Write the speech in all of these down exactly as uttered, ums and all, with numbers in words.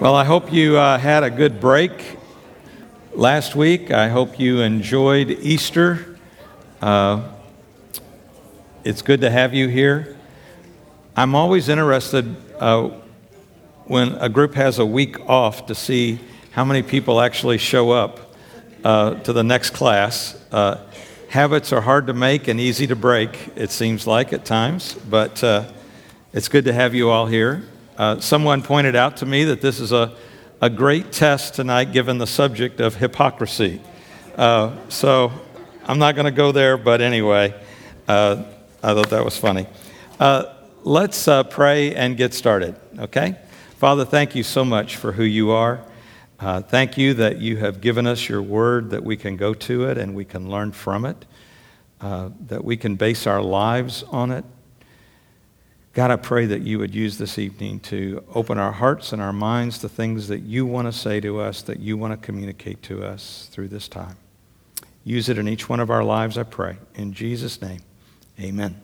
Well, I hope you uh, had a good break last week. I hope you enjoyed Easter. Uh, it's good to have you here. I'm always interested uh, when a group has a week off to see how many people actually show up uh, to the next class. Uh, habits are hard to make and easy to break, it seems like at times, but uh, it's good to have you all here. Uh, someone pointed out to me that this is a, a great test tonight given the subject of hypocrisy. Uh, so I'm not going to go there, but anyway, uh, I thought that was funny. Uh, let's uh, pray and get started, okay? Father, thank you so much for who you are. Uh, thank you that you have given us your word, that we can go to it and we can learn from it, uh, that we can base our lives on it. God, I pray that you would use this evening to open our hearts and our minds to things that you want to say to us, that you want to communicate to us through this time. Use it in each one of our lives, I pray. In Jesus' name, amen.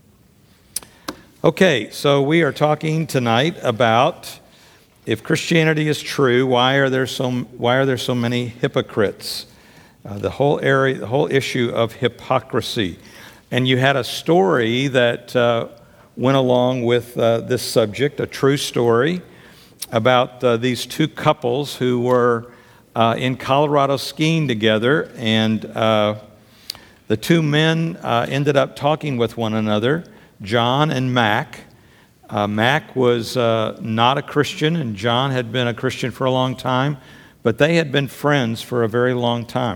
Okay, so we are talking tonight about if Christianity is true, why are there so why are there so many hypocrites? Uh, the whole area, the whole issue of hypocrisy. And you had a story that uh, went along with uh, this subject, a true story about uh, these two couples who were uh, in Colorado skiing together, and uh, the two men uh, ended up talking with one another, John and Mac. Uh, Mac was uh, not a Christian, and John had been a Christian for a long time, but they had been friends for a very long time.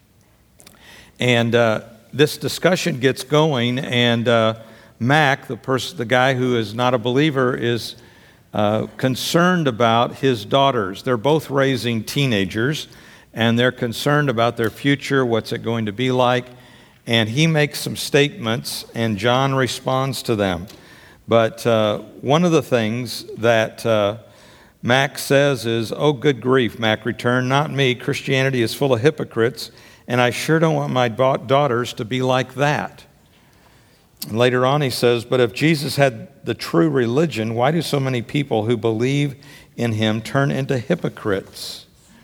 And uh, this discussion gets going, and uh, Mac, the person, the guy who is not a believer, is uh, concerned about his daughters. They're both raising teenagers, and they're concerned about their future, what's it going to be like. And he makes some statements, and John responds to them. But uh, one of the things that uh, Mac says is, "Oh, good grief," Mac returned, "not me. Christianity is full of hypocrites, and I sure don't want my daughters to be like that." And later on he says, "But if Jesus had the true religion, why do so many people who believe in him turn into hypocrites?"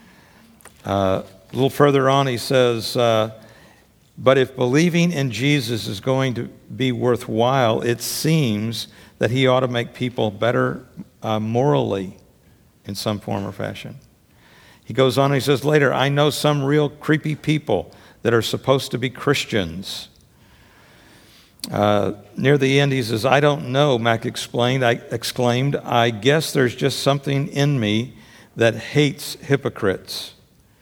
Uh, a little further on he says, uh, "But if believing in Jesus is going to be worthwhile, it seems that he ought to make people better uh, morally in some form or fashion." He goes on, he says later, "I know some real creepy people that are supposed to be Christians." Uh, near the end, he says, "I don't know," Mac explained. I exclaimed, "I guess there's just something in me that hates hypocrites."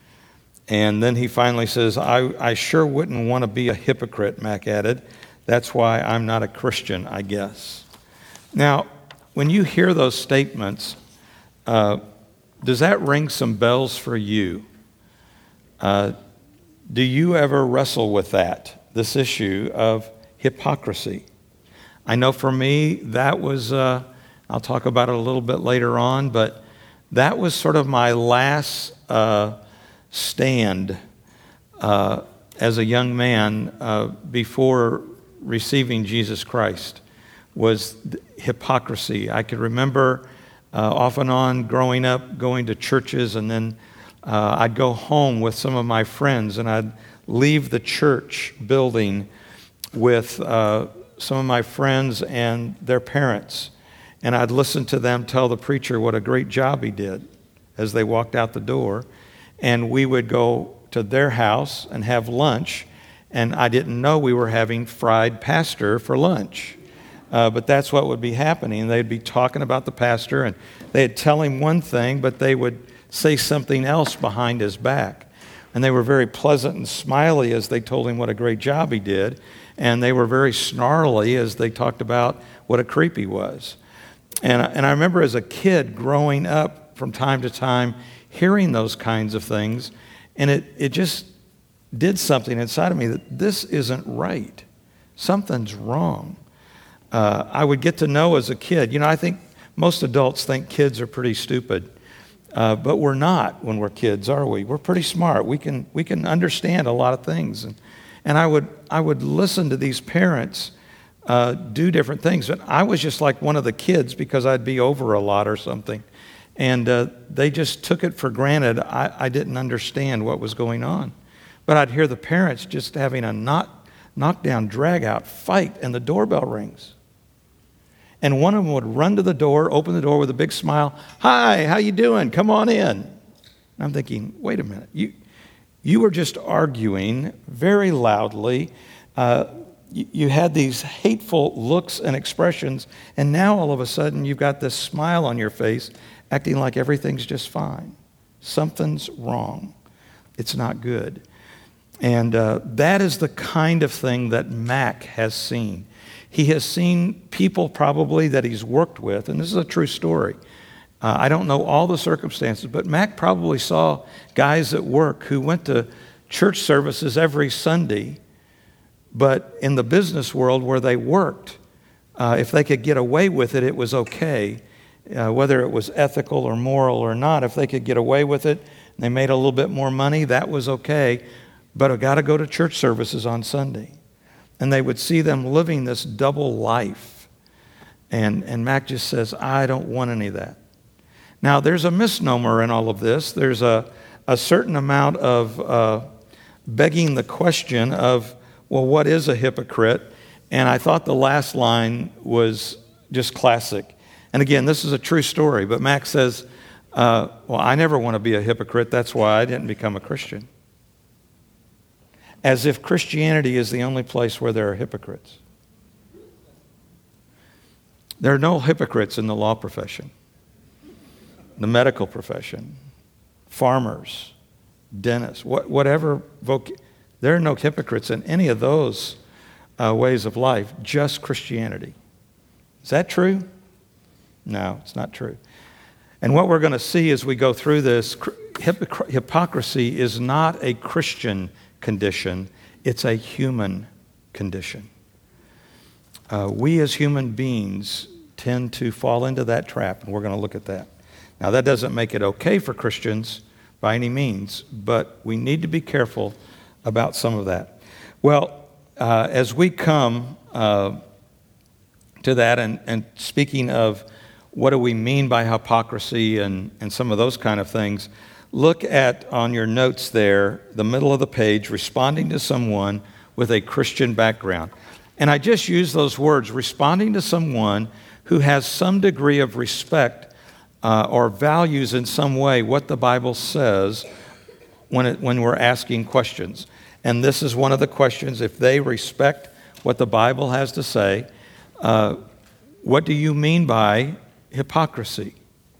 And then he finally says, I, I sure wouldn't want to be a hypocrite," Mac added. "That's why I'm not a Christian, I guess." Now, when you hear those statements, uh, does that ring some bells for you? Uh, do you ever wrestle with that, this issue of hypocrisy? I know for me, that was, uh, I'll talk about it a little bit later on, but that was sort of my last uh, stand uh, as a young man uh, before receiving Jesus Christ, was hypocrisy. I could remember uh, off and on growing up, going to churches, and then uh, I'd go home with some of my friends, and I'd leave the church building with uh, some of my friends and their parents, and I'd listen to them tell the preacher what a great job he did as they walked out the door, and we would go to their house and have lunch, and I didn't know we were having fried pastor for lunch, uh, but that's what would be happening. They'd be talking about the pastor, and they'd tell him one thing, but they would say something else behind his back, and they were very pleasant and smiley as they told him what a great job he did, and they were very snarly as they talked about what a creep he was. And, and I remember as a kid growing up from time to time hearing those kinds of things, and it, it just did something inside of me that this isn't right. Something's wrong. Uh, I would get to know as a kid, you know, I think most adults think kids are pretty stupid, uh, but we're not when we're kids, are we? We're pretty smart. We can we can understand a lot of things. And, and I would I would listen to these parents uh, do different things. But I was just like one of the kids because I'd be over a lot or something. And uh, they just took it for granted. I, I didn't understand what was going on. But I'd hear the parents just having a knock, knockdown, drag-out fight, and the doorbell rings. And one of them would run to the door, open the door with a big smile. "Hi, how you doing? Come on in." And I'm thinking, wait a minute. You, you were just arguing very loudly. Uh, you, you had these hateful looks and expressions, and now all of a sudden you've got this smile on your face, acting like everything's just fine. Something's wrong. It's not good. And uh, that is the kind of thing that Mac has seen. He has seen people probably that he's worked with, and this is a true story. Uh, I don't know all the circumstances, but Mac probably saw guys at work who went to church services every Sunday, but in the business world where they worked, uh, if they could get away with it, it was okay. Uh, whether it was ethical or moral or not, if they could get away with it, and they made a little bit more money, that was okay. But I got to go to church services on Sunday. And they would see them living this double life. And, and Mac just says, I don't want any of that. Now, there's a misnomer in all of this. There's a, a certain amount of uh, begging the question of, well, what is a hypocrite? And I thought the last line was just classic. And again, this is a true story, but Mac says, uh, well, I never want to be a hypocrite. That's why I didn't become a Christian. As if Christianity is the only place where there are hypocrites. There are no hypocrites in the law profession, the medical profession, farmers, dentists, what, whatever. Voc- there are no hypocrites in any of those uh, ways of life, just Christianity. Is that true? No, it's not true. And what we're going to see as we go through this, hypocr- hypocrisy is not a Christian condition, it's a human condition. Uh, we as human beings tend to fall into that trap, and we're going to look at that. Now, that doesn't make it okay for Christians by any means, but we need to be careful about some of that. Well, uh, as we come uh, to that, and, and speaking of what do we mean by hypocrisy and, and some of those kind of things, look at, on your notes there, the middle of the page, responding to someone with a Christian background. And I just use those words, responding to someone who has some degree of respect uh, or values in some way what the Bible says when, it, when we're asking questions. And this is one of the questions. If they respect what the Bible has to say, uh, what do you mean by hypocrisy?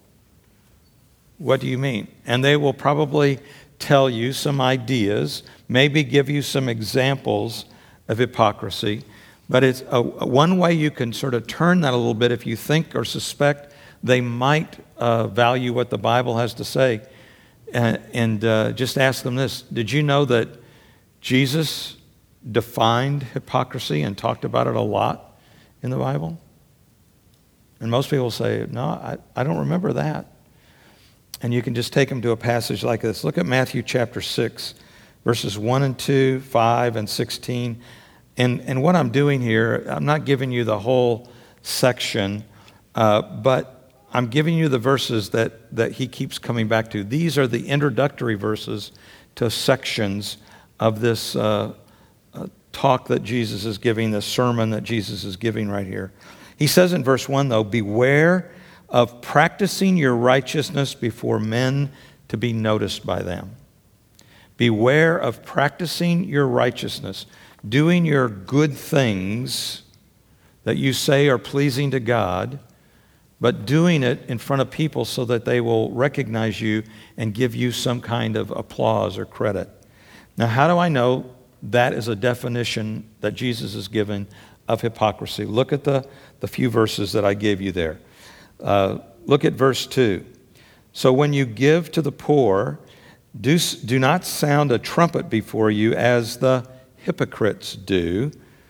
What do you mean? And they will probably tell you some ideas, maybe give you some examples of hypocrisy. But it's a, one way you can sort of turn that a little bit if you think or suspect they might uh, value what the Bible has to say. And, and uh, just ask them this. Did you know that Jesus defined hypocrisy and talked about it a lot in the Bible? And most people say, no, I, I don't remember that. And you can just take them to a passage like this. Look at Matthew chapter six, verses one and two, five and sixteen. And, and what I'm doing here, I'm not giving you the whole section, uh, but I'm giving you the verses that, that he keeps coming back to. These are the introductory verses to sections of this uh, uh, talk that Jesus is giving, this sermon that Jesus is giving right here. He says in verse one, though, beware of practicing your righteousness before men to be noticed by them. Beware of practicing your righteousness, doing your good things that you say are pleasing to God, but doing it in front of people so that they will recognize you and give you some kind of applause or credit. Now, how do I know that is a definition that Jesus has given of hypocrisy? Look at the, the few verses that I gave you there. Uh, look at verse two. So when you give to the poor, do, do not sound a trumpet before you as the hypocrites do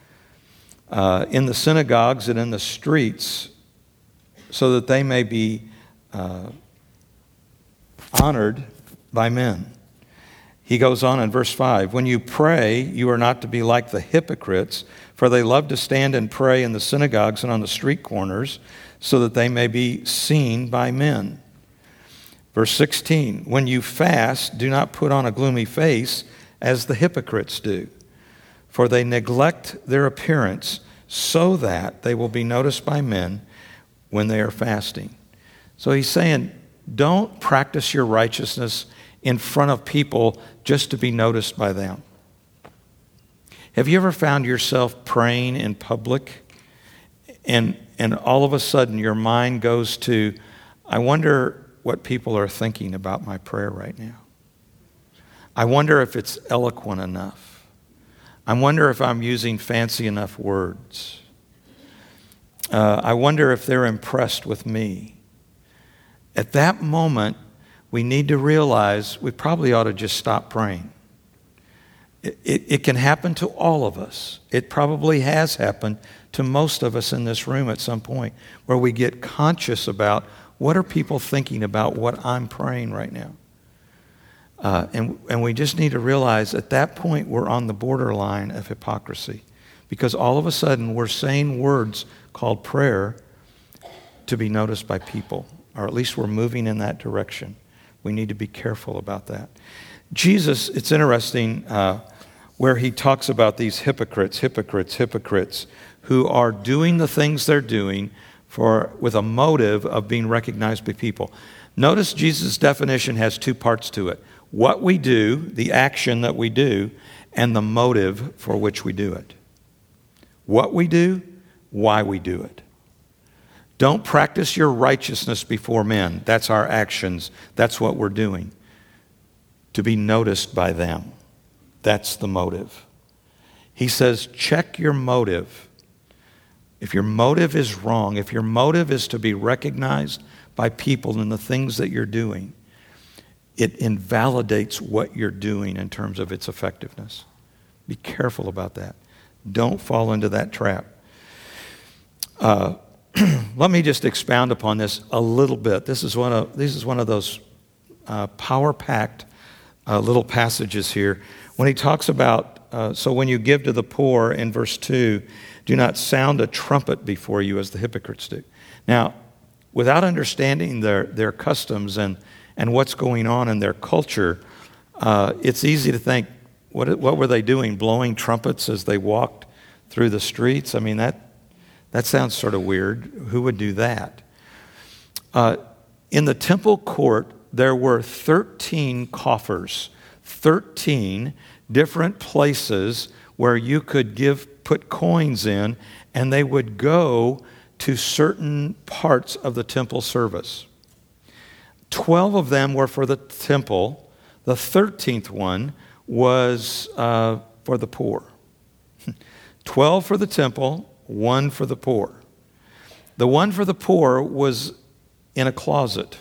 uh, in the synagogues and in the streets, so that they may be uh, honored by men. He goes on in verse five, when you pray, you are not to be like the hypocrites, for they love to stand and pray in the synagogues and on the street corners, so that they may be seen by men. Verse sixteen, when you fast, do not put on a gloomy face as the hypocrites do, for they neglect their appearance so that they will be noticed by men when they are fasting. So he's saying, don't practice your righteousness in front of people just to be noticed by them. Have you ever found yourself praying in public and and all of a sudden your mind goes to, I wonder what people are thinking about my prayer right now. I wonder if it's eloquent enough. I wonder if I'm using fancy enough words. Uh, I wonder if they're impressed with me. At that moment, we need to realize we probably ought to just stop praying. It, it, it can happen to all of us. It probably has happened to most of us in this room at some point, where we get conscious about what are people thinking about what I'm praying right now. Uh, and, and we just need to realize at that point we're on the borderline of hypocrisy, because all of a sudden we're saying words called prayer to be noticed by people, or at least we're moving in that direction. We need to be careful about that. Jesus, it's interesting uh, where he talks about these hypocrites, hypocrites, hypocrites, who are doing the things they're doing for with a motive of being recognized by people. Notice Jesus' definition has two parts to it. What we do, the action that we do, and the motive for which we do it. What we do, why we do it. Don't practice your righteousness before men. That's our actions. That's what we're doing. To be noticed by them. That's the motive. He says, check your motive. If your motive is wrong, if your motive is to be recognized by people in the things that you're doing, it invalidates what you're doing in terms of its effectiveness. Be careful about that. Don't fall into that trap. Uh, let me just expound upon this a little bit. This is one of this is one of those uh, power-packed uh, little passages here. When he talks about, uh, so when you give to the poor in verse two, do not sound a trumpet before you as the hypocrites do. Now, without understanding their, their customs and, and what's going on in their culture, uh, it's easy to think, what, what were they doing? Blowing trumpets as they walked through the streets? I mean, that, that sounds sort of weird. Who would do that? Uh, in the temple court, there were thirteen coffers, thirteen different places where you could give put coins in, and they would go to certain parts of the temple service. Twelve of them were for the temple. The thirteenth one was uh, for the poor. Twelve for the temple, one for the poor. The one for the poor was in a closet.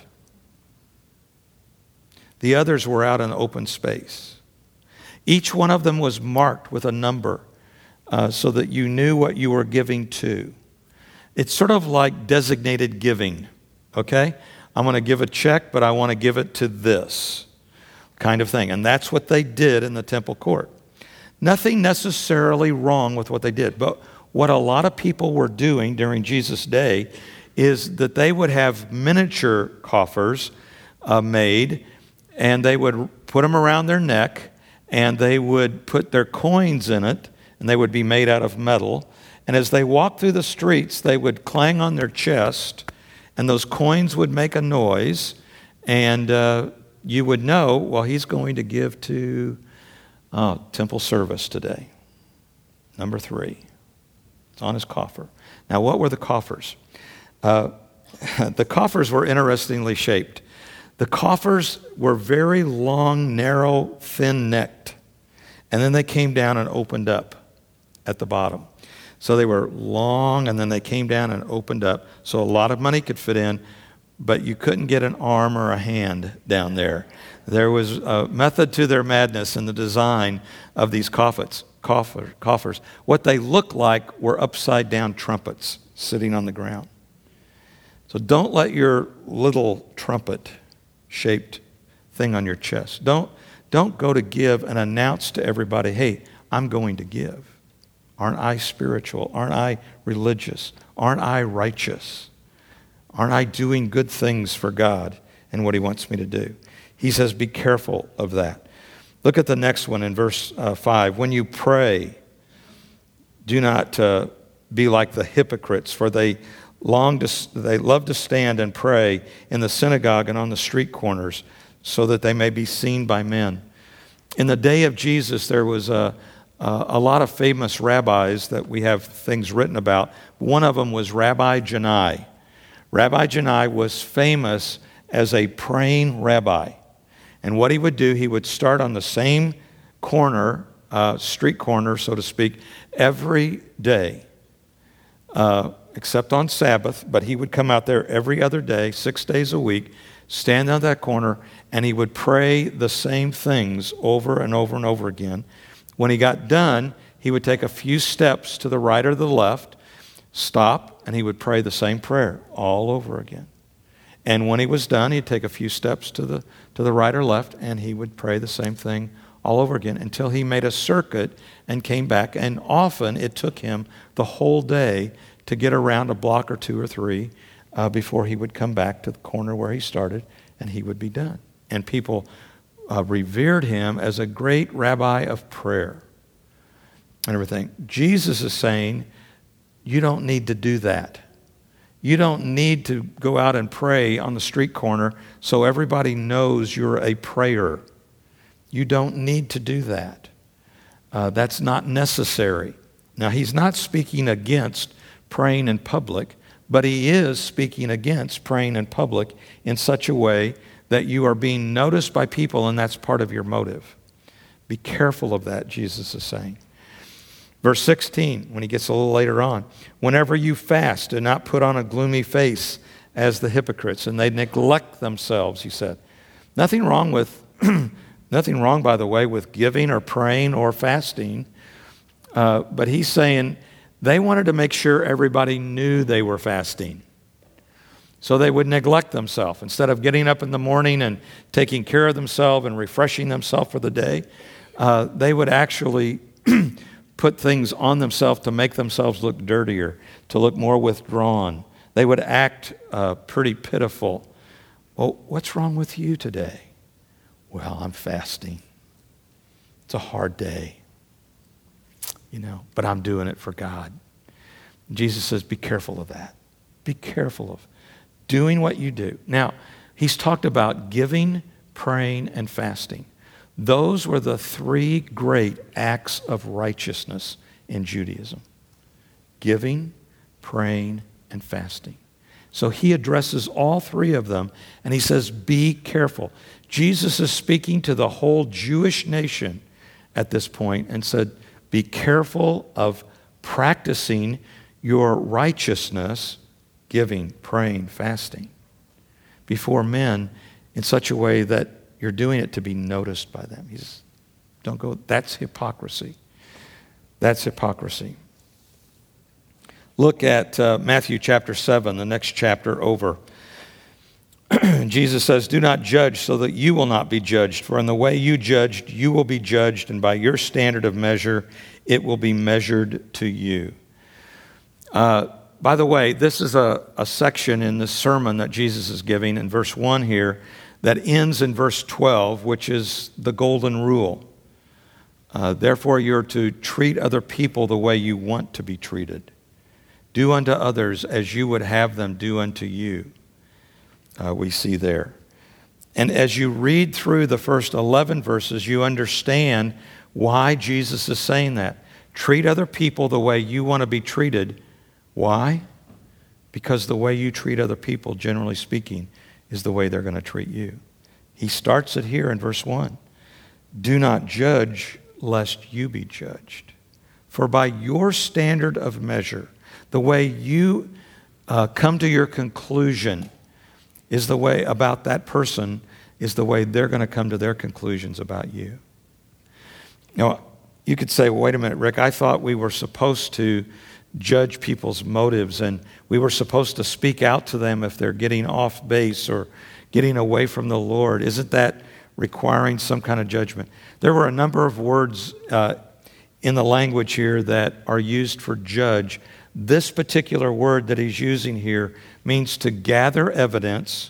The others were out in open space. Each one of them was marked with a number uh, so that you knew what you were giving to. It's sort of like designated giving, okay? I'm going to give a check, but I want to give it to this kind of thing. And that's what they did in the temple court. Nothing necessarily wrong with what they did, but what a lot of people were doing during Jesus' day is that they would have miniature coffers uh, made, and they would put them around their neck, and they would put their coins in it, and they would be made out of metal. And as they walked through the streets, they would clang on their chest, and those coins would make a noise, and uh, you would know, well, he's going to give to uh, temple service today. Number three. It's on his coffer. Now, what were the coffers? Uh, the coffers were interestingly shaped. The coffers were very long, narrow, thin-necked, and then they came down and opened up at the bottom. So they were long, and then they came down and opened up, so a lot of money could fit in, but you couldn't get an arm or a hand down there. There was a method to their madness in the design of these coffers. Coffer, coffers. What they looked like were upside-down trumpets sitting on the ground. So don't let your little trumpet-shaped thing on your chest. Don't, don't go to give and announce to everybody, hey, I'm going to give. Aren't I spiritual? Aren't I religious? Aren't I righteous? Aren't I doing good things for God? and what he wants me to do. He says, be careful of that. Look at the next one in verse uh, five. When you pray, do not uh, be like the hypocrites, for they long to, they love to stand and pray in the synagogue and on the street corners, so that they may be seen by men. In the day of Jesus, there was a, a, a lot of famous rabbis that we have things written about. One of them was Rabbi Janai. Rabbi Janai was famous as a praying rabbi. And what he would do, he would start on the same corner, uh, street corner, so to speak, every day, uh, except on Sabbath. But he would come out there every other day, six days a week, stand on that corner, and he would pray the same things over and over and over again. When he got done, he would take a few steps to the right or the left, stop, and he would pray the same prayer all over again. And when he was done, he'd take a few steps to the to the right or left, and he would pray the same thing all over again until he made a circuit and came back. And often it took him the whole day to get around a block or two or three uh, before he would come back to the corner where he started, and he would be done. And people uh, revered him as a great rabbi of prayer and everything. Jesus is saying, you don't need to do that. You don't need to go out and pray on the street corner so everybody knows you're a prayer. You don't need to do that. Uh, that's not necessary. Now, he's not speaking against praying in public, but he is speaking against praying in public in such a way that you are being noticed by people, and that's part of your motive. Be careful of that, Jesus is saying. Verse sixteen, when he gets a little later on, whenever you fast, do not put on a gloomy face as the hypocrites, and they neglect themselves, he said. Nothing wrong with, nothing wrong, by the way, with giving or praying or fasting, uh, but he's saying they wanted to make sure everybody knew they were fasting. So they would neglect themselves. Instead of getting up in the morning and taking care of themselves and refreshing themselves for the day, uh, they would actually put things on themselves to make themselves look dirtier, to look more withdrawn. They would act uh, pretty pitiful. Well, what's wrong with you today? Well, I'm fasting. It's a hard day, you know, but I'm doing it for God. Jesus says, be careful of that. Be careful of doing what you do. Now, he's talked about giving, praying, and fasting. Those were the three great acts of righteousness in Judaism: giving, praying, and fasting. So he addresses all three of them, and he says, be careful. Jesus is speaking to the whole Jewish nation at this point and said, be careful of practicing your righteousness, giving, praying, fasting, before men in such a way that you're doing it to be noticed by them. He says, don't go, that's hypocrisy. That's hypocrisy. Look at uh, Matthew chapter seven, the next chapter over. Jesus says, do not judge so that you will not be judged. For in the way you judged, you will be judged, and by your standard of measure, it will be measured to you. Uh, by the way, this is a, a section in the sermon that Jesus is giving in verse one here that ends in verse twelve, which is the golden rule. Uh, Therefore, you're to treat other people the way you want to be treated. Do unto others as you would have them do unto you. Uh, we see there. And as you read through the first eleven verses, you understand why Jesus is saying that. Treat other people the way you want to be treated. Why? Because the way you treat other people, generally speaking, is the way they're going to treat you. He starts it here in verse one. Do not judge lest you be judged. For by your standard of measure, the way you uh, come to your conclusion is the way about that person is the way they're going to come to their conclusions about you. Now, you could say, well, wait a minute, Rick, I thought we were supposed to judge people's motives, and we were supposed to speak out to them if they're getting off base or getting away from the Lord. Isn't that requiring some kind of judgment? There were a number of words uh, in the language here that are used for judge. This particular word that he's using here means to gather evidence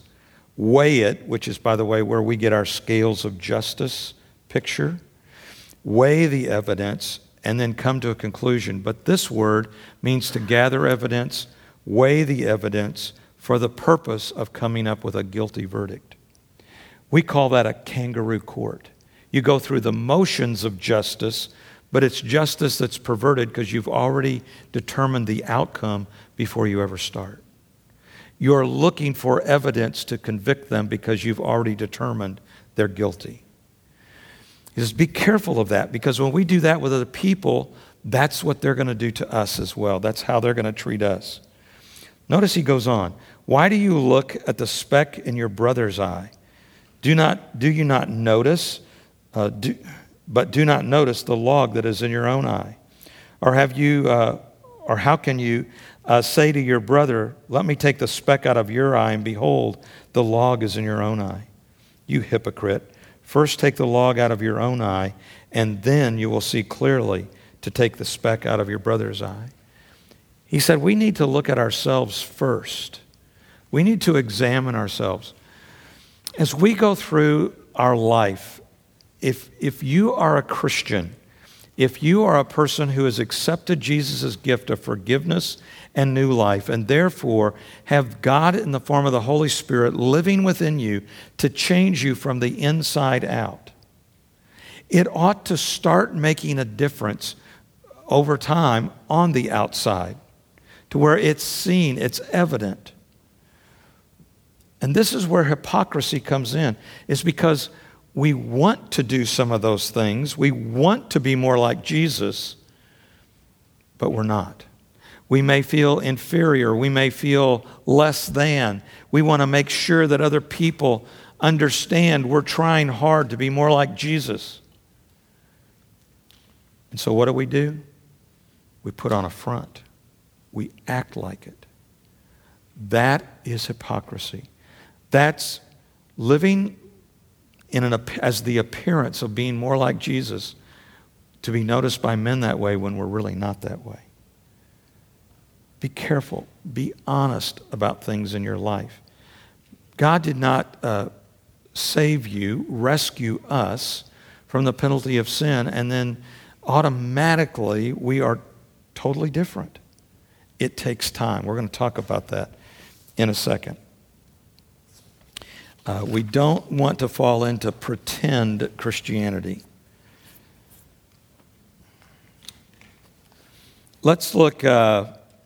weigh it, which is, by the way, where we get our scales of justice picture, weigh the evidence, and then come to a conclusion. But this word means to gather evidence, weigh the evidence for the purpose of coming up with a guilty verdict. We call that a kangaroo court. You go through the motions of justice, but it's justice that's perverted because you've already determined the outcome before you ever start. You're looking for evidence to convict them because you've already determined they're guilty. He says, be careful of that, because when we do that with other people, that's what they're going to do to us as well. That's how they're going to treat us. Notice he goes on, why do you look at the speck in your brother's eye? Do not, do you not notice, uh, do, but do not notice the log that is in your own eye? Or have you, uh, or how can you uh, say to your brother, let me take the speck out of your eye, and behold, the log is in your own eye? You hypocrite, first take the log out of your own eye, and then you will see clearly to take the speck out of your brother's eye. He said we need to look at ourselves first. We need to examine ourselves. As we go through our life, if, if you are a Christian, if you are a person who has accepted Jesus' gift of forgiveness and new life, and therefore have God in the form of the Holy Spirit living within you to change you from the inside out, it ought to start making a difference over time on the outside, to where it's seen, it's evident. And this is where hypocrisy comes in. It's because we want to do some of those things. We want to be more like Jesus, but we're not. We may feel inferior. We may feel less than. We want to make sure that other people understand we're trying hard to be more like Jesus. And so what do we do? We put on a front. We act like it. That is hypocrisy. That's living in an as the appearance of being more like Jesus, to be noticed by men that way when we're really not that way. Be careful. Be honest about things in your life. God did not uh, save you, rescue us from the penalty of sin, and then automatically we are totally different. It takes time. We're going to talk about that in a second. Uh, we don't want to fall into pretend Christianity. Let's look, uh,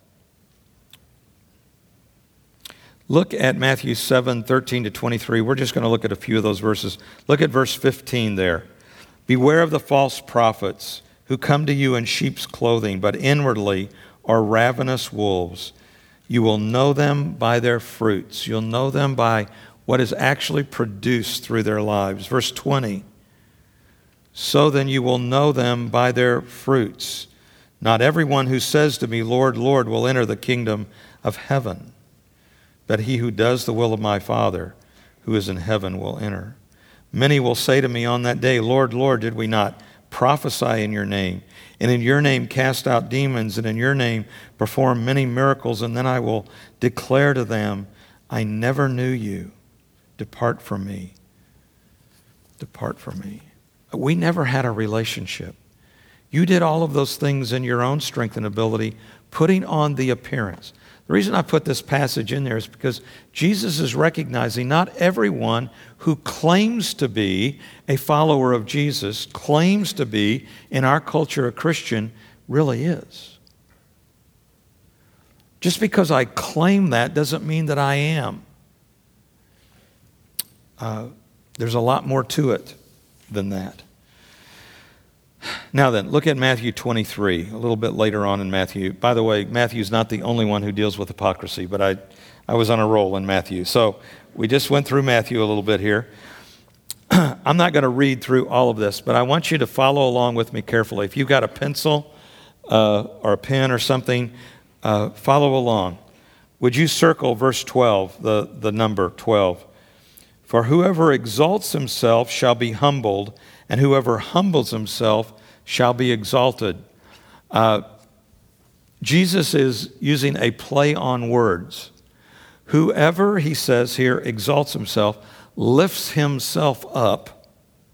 look at Matthew seven, thirteen to twenty-three. We're just going to look at a few of those verses. Look at verse fifteen there. Beware of the false prophets who come to you in sheep's clothing, but inwardly are ravenous wolves. You will know them by their fruits. You'll know them by what is actually produced through their lives. Verse twenty, so then you will know them by their fruits. Not everyone who says to me, Lord, Lord, will enter the kingdom of heaven, but he who does the will of my Father who is in heaven will enter. Many will say to me on that day, Lord, Lord, did we not prophesy in your name, and in your name cast out demons, and in your name perform many miracles? And then I will declare to them, I never knew you. Depart from me. Depart from me. We never had a relationship. You did all of those things in your own strength and ability, putting on the appearance. The reason I put this passage in there is because Jesus is recognizing not everyone who claims to be a follower of Jesus, claims to be, in our culture, a Christian, really is. Just because I claim that doesn't mean that I am. Uh, there's a lot more to it than that. Now then, look at Matthew twenty-three, a little bit later on in Matthew. By the way, Matthew's not the only one who deals with hypocrisy, but I, I was on a roll in Matthew. So we just went through Matthew a little bit here. I'm not going to read through all of this, but I want you to follow along with me carefully. If you've got a pencil uh, or a pen or something, uh, follow along. Would you circle verse twelve, the, the number twelve? For whoever exalts himself shall be humbled, and whoever humbles himself shall be exalted. Uh, Jesus is using a play on words. Whoever, he says here, exalts himself, lifts himself up,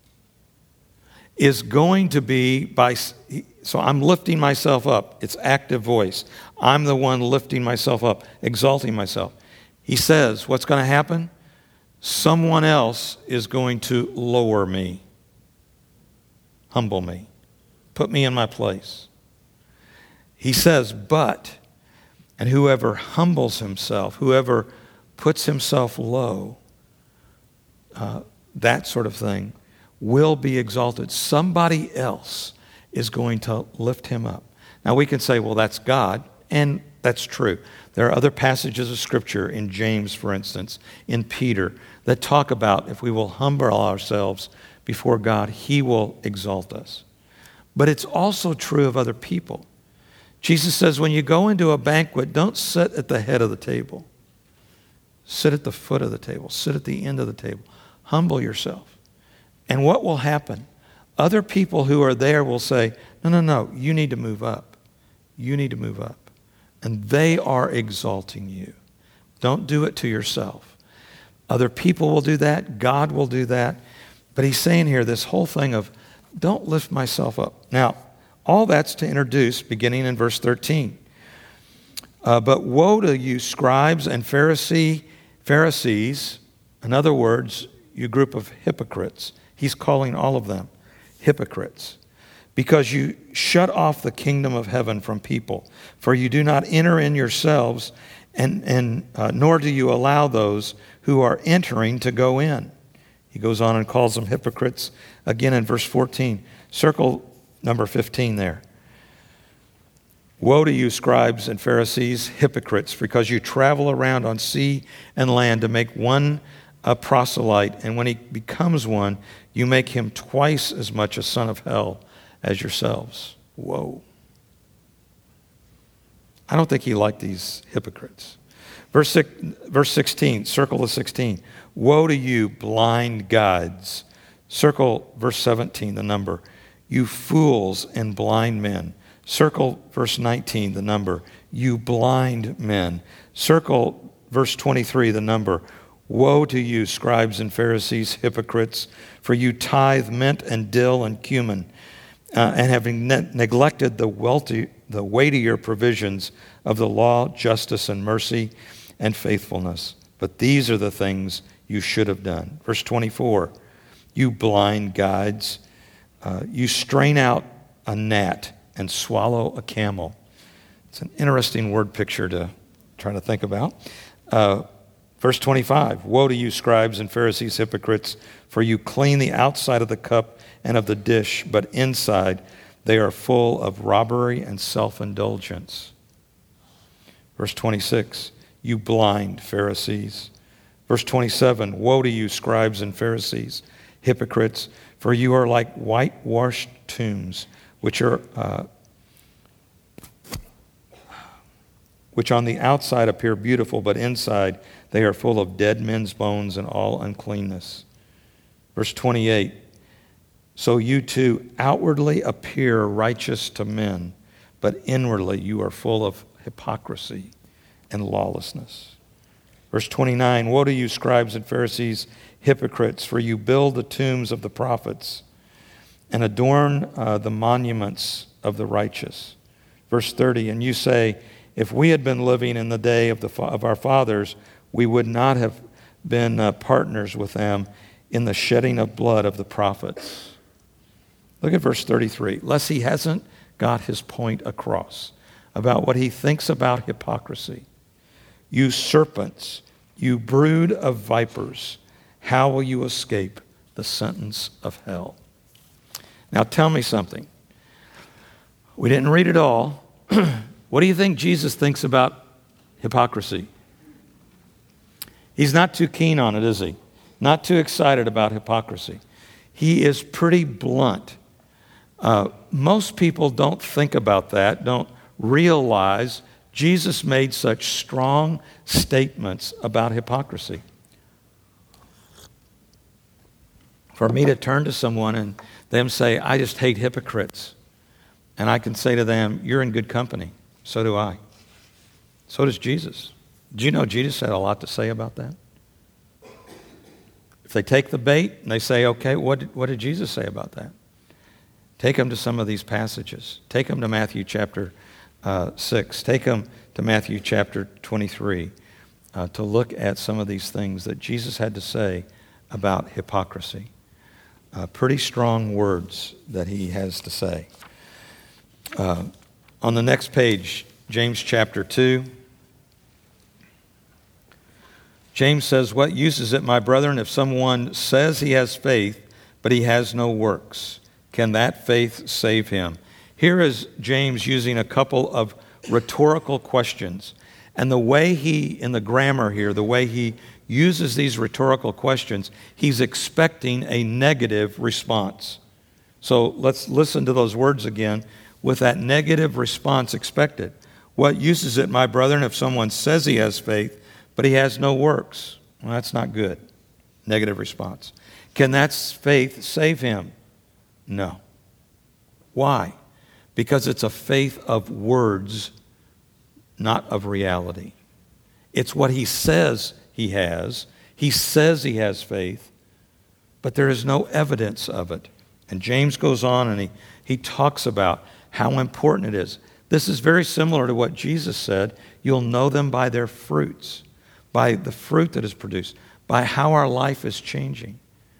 is going to be by, so I'm lifting myself up. It's active voice. I'm the one lifting myself up, exalting myself. He says, what's going to happen? Someone else is going to lower me, humble me, put me in my place. He says, but, and whoever humbles himself, whoever puts himself low, uh, that sort of thing, will be exalted. Somebody else is going to lift him up. Now we can say, well, that's God, and that's true. There are other passages of Scripture, in James, for instance, in Peter, that talk about if we will humble ourselves before God, he will exalt us. But it's also true of other people. Jesus says, when you go into a banquet, don't sit at the head of the table. Sit at the foot of the table. Sit at the end of the table. Humble yourself. And what will happen? Other people who are there will say, no, no, no, you need to move up. You need to move up. And they are exalting you. Don't do it to yourself. Other people will do that. God will do that. But he's saying here this whole thing of, don't lift myself up. Now, all that's to introduce, beginning in verse thirteen. Uh, but woe to you, scribes and Pharisee, Pharisees, in other words, you group of hypocrites. He's calling all of them hypocrites, because you shut off the kingdom of heaven from people. For you do not enter in yourselves, and, and uh, nor do you allow those who are entering to go in. He goes on and calls them hypocrites again in verse fourteen. Circle number fifteen there. Woe to you, scribes and Pharisees, hypocrites, because you travel around on sea and land to make one a proselyte, and when he becomes one, you make him twice as much a son of hell as yourselves. Whoa. I don't think he liked these hypocrites. Verse six, verse sixteen, circle the sixteen. Woe to you, blind guides. Circle verse seventeen, the number. You fools and blind men. Circle verse nineteen, the number. You blind men. Circle verse twenty-three, the number. Woe to you, scribes and Pharisees, hypocrites, for you tithe mint and dill and cumin, uh, and having ne- neglected the, wealthy, the weightier provisions of the law, justice and mercy and faithfulness. But these are the things you should have done. Verse twenty-four, you blind guides, uh, you strain out a gnat and swallow a camel. It's an interesting word picture to try to think about. Uh, Verse twenty-five, woe to you, scribes and Pharisees, hypocrites, for you clean the outside of the cup and of the dish, but inside they are full of robbery and self-indulgence. Verse twenty-six, you blind Pharisees. Verse twenty-seven, woe to you, scribes and Pharisees, hypocrites, for you are like whitewashed tombs, which are uh, which on the outside appear beautiful, but inside they are full of dead men's bones and all uncleanness. Verse twenty-eight, so you too outwardly appear righteous to men, but inwardly you are full of hypocrisy and lawlessness. Verse twenty-nine, woe to you, scribes and Pharisees, hypocrites, for you build the tombs of the prophets and adorn uh, the monuments of the righteous. Verse thirty, and you say, if we had been living in the day of, the, of our fathers, we would not have been uh, partners with them in the shedding of blood of the prophets. Look at verse thirty-three. Lest he hasn't got his point across about what he thinks about hypocrisy. You serpents, you brood of vipers, how will you escape the sentence of hell? Now tell me something. We didn't read it all. What do you think Jesus thinks about hypocrisy? He's not too keen on it, is he? Not too excited about hypocrisy. He is pretty blunt. Uh, most people don't think about that, don't realize Jesus made such strong statements about hypocrisy. For me to turn to someone and them say, I just hate hypocrites, and I can say to them, you're in good company. So do I. So does Jesus. Do you know Jesus had a lot to say about that? If they take the bait and they say, okay, what did, what did Jesus say about that? Take them to some of these passages. Take them to Matthew chapter uh, six. Take them to Matthew chapter twenty-three uh, to look at some of these things that Jesus had to say about hypocrisy. Uh, pretty strong words that he has to say. Uh, on the next page, James chapter two. James says, what use is it, my brethren, if someone says he has faith, but he has no works? Can that faith save him? Here is James using a couple of rhetorical questions. And the way he, in the grammar here, the way he uses these rhetorical questions, he's expecting a negative response. So let's listen to those words again with that negative response expected. What use is it, my brethren, if someone says he has faith, but he has no works? Well, that's not good. Negative response. Can that faith save him? No. Why? Because it's a faith of words, not of reality. It's what he says he has. He says he has faith, but there is no evidence of it. And James goes on and he, he talks about how important it is. This is very similar to what Jesus said. You'll know them by their fruits, by the fruit that is produced, by how our life is changing.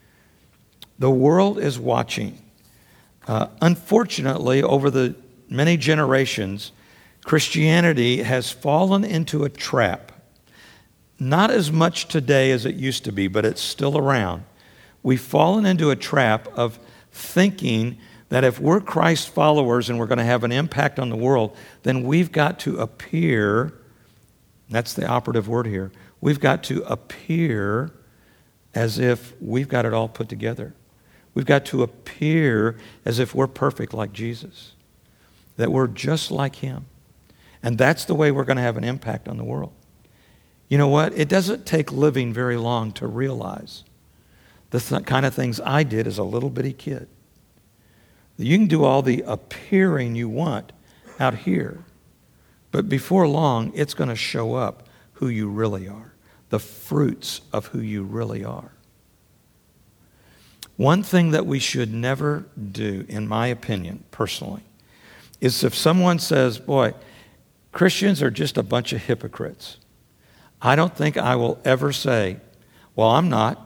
The world is watching. Uh, unfortunately, over the many generations, Christianity has fallen into a trap. Not as much today as it used to be, but it's still around. We've fallen into a trap of thinking that if we're Christ followers and we're going to have an impact on the world, then we've got to appear, that's the operative word here, we've got to appear as if we've got it all put together. We've got to appear as if we're perfect like Jesus, that we're just like him. And that's the way we're going to have an impact on the world. You know what? It doesn't take living very long to realize the th- kind of things I did as a little bitty kid. You can do all the appearing you want out here, but before long, it's going to show up who you really are, the fruits of who you really are. One thing that we should never do, in my opinion, personally, is if someone says, boy, Christians are just a bunch of hypocrites. I don't think I will ever say, well, I'm not.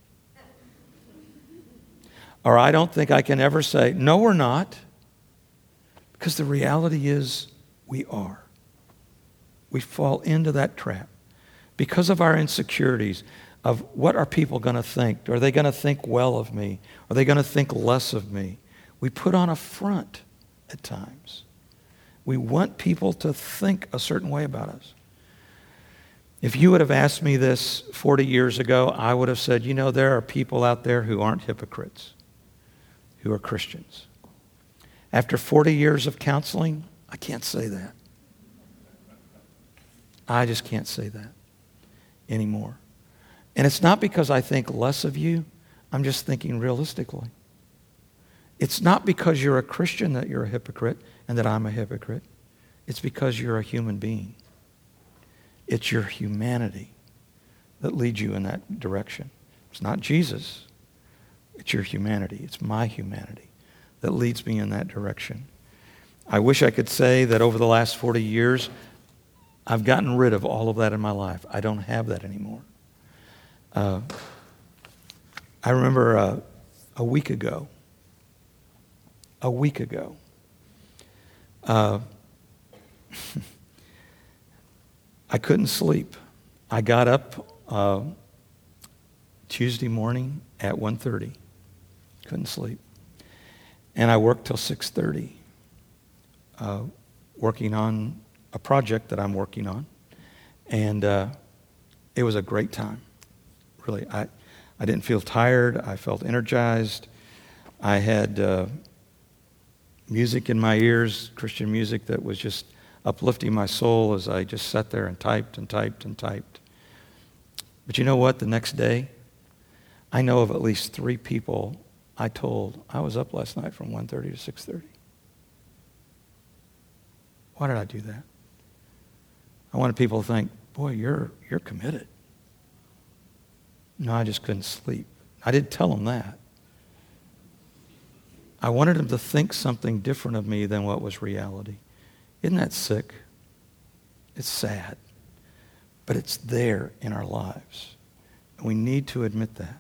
Or I don't think I can ever say, no, we're not. Because the reality is, we are. We fall into that trap because of our insecurities of what are people going to think? Are they going to think well of me? Are they going to think less of me? We put on a front at times. We want people to think a certain way about us. If you would have asked me this forty years ago, I would have said, you know, there are people out there who aren't hypocrites, who are Christians. After forty years of counseling, I can't say that. I just can't say that anymore. And it's not because I think less of you. I'm just thinking realistically. It's not because you're a Christian that you're a hypocrite and that I'm a hypocrite. It's because you're a human being. It's your humanity that leads you in that direction. It's not Jesus. It's your humanity. It's my humanity that leads me in that direction. I wish I could say that over the last forty years, I've gotten rid of all of that in my life. I don't have that anymore. Uh, I remember uh, a week ago, a week ago, uh, I couldn't sleep. I got up uh, Tuesday morning at one thirty. Couldn't sleep. And I worked till six thirty, uh, working on a project that I'm working on. And uh, it was a great time. Really, I, I didn't feel tired. I felt energized. I had uh, music in my ears, Christian music that was just uplifting my soul as I just sat there and typed and typed and typed. But you know what? The next day, I know of at least three people I told, I was up last night from one thirty to six thirty. Why did I do that? I wanted people to think, boy, you're, you're committed. No, I just couldn't sleep. I didn't tell him that. I wanted him to think something different of me than what was reality. Isn't that sick? It's sad. But it's there in our lives. And we need to admit that.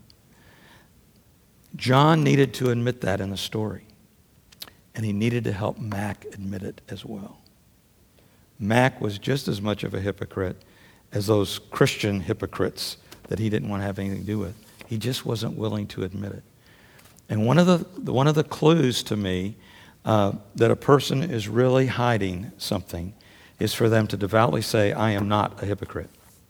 John needed to admit that in the story. And he needed to help Mac admit it as well. Mac was just as much of a hypocrite as those Christian hypocrites that he didn't want to have anything to do with. He just wasn't willing to admit it. And one of the one of the clues to me uh, that a person is really hiding something is for them to devoutly say, I am not a hypocrite.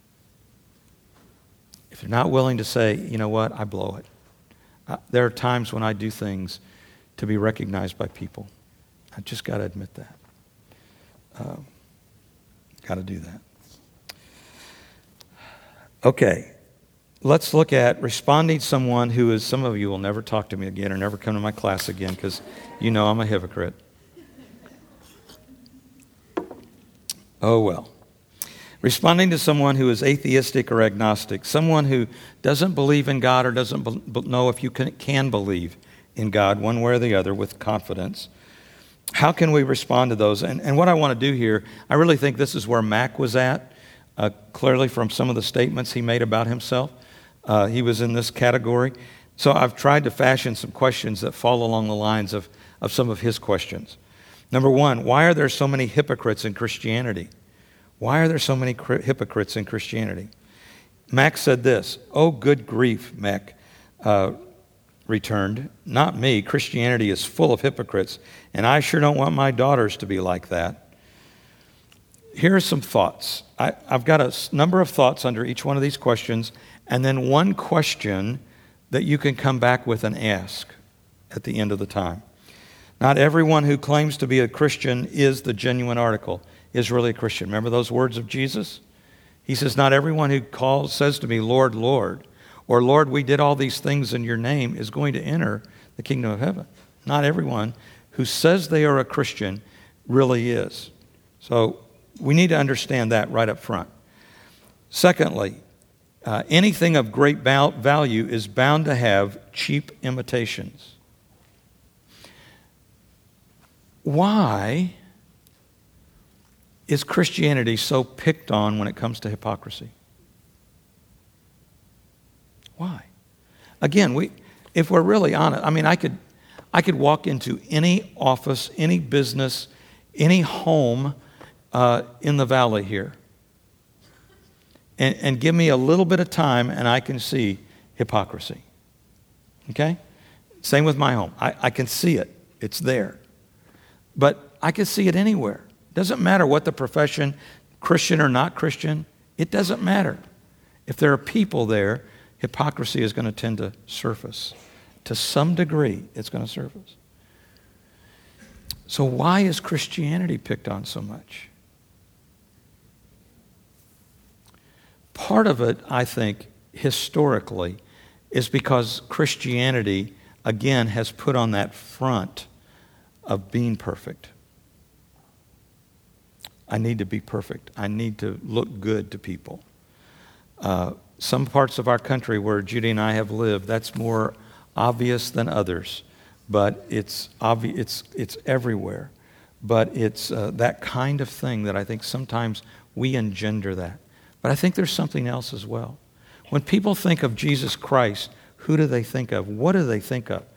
If you're not willing to say, you know what, I blow it. Uh, there are times when I do things to be recognized by people. I just got to admit that. Uh, got to do that. Okay. Let's look at responding to someone who is, some of you will never talk to me again or never come to my class again because you know I'm a hypocrite. Oh, well. Responding to someone who is atheistic or agnostic, someone who doesn't believe in God or doesn't be- know if you can, can believe in God one way or the other with confidence. How can we respond to those? And, and what I want to do here, I really think this is where Mac was at, uh, clearly from some of the statements he made about himself. Uh, he was in this category. So I've tried to fashion some questions that fall along the lines of, of some of his questions. Number one, why are there so many hypocrites in Christianity? Why are there so many cri- hypocrites in Christianity? Mac said this, oh, good grief, Mac uh, returned. Not me. Christianity is full of hypocrites, and I sure don't want my daughters to be like that. Here are some thoughts. I, I've got a number of thoughts under each one of these questions, and then one question that you can come back with and ask at the end of the time. Not everyone who claims to be a Christian is the genuine article, is really a Christian. Remember those words of Jesus? He says, not everyone who calls, says to me, Lord, Lord, or Lord, we did all these things in your name is going to enter the kingdom of heaven. Not everyone who says they are a Christian really is. So we need to understand that right up front. Secondly, uh, anything of great value is bound to have cheap imitations. Why is Christianity so picked on when it comes to hypocrisy? Why? Again, we, if we're really honest, I mean, I could, I could walk into any office, any business, any home uh, in the valley here, and, and give me a little bit of time, and I can see hypocrisy. Okay? Same with my home. I, I can see it. It's there. But I can see it anywhere. Doesn't matter what the profession, Christian or not Christian, it doesn't matter. If there are people there, hypocrisy is going to tend to surface. To some degree, it's going to surface. So why is Christianity picked on so much? Part of it, I think, historically, is because Christianity, again, has put on that front of being perfect. I need to be perfect. I need to look good to people. Uh, some parts of our country where Judy and I have lived, that's more obvious than others, but it's obvious. It's it's everywhere. But it's uh, that kind of thing that I think sometimes we engender that. But I think there's something else as well. When people think of Jesus Christ, who do they think of? What do they think of?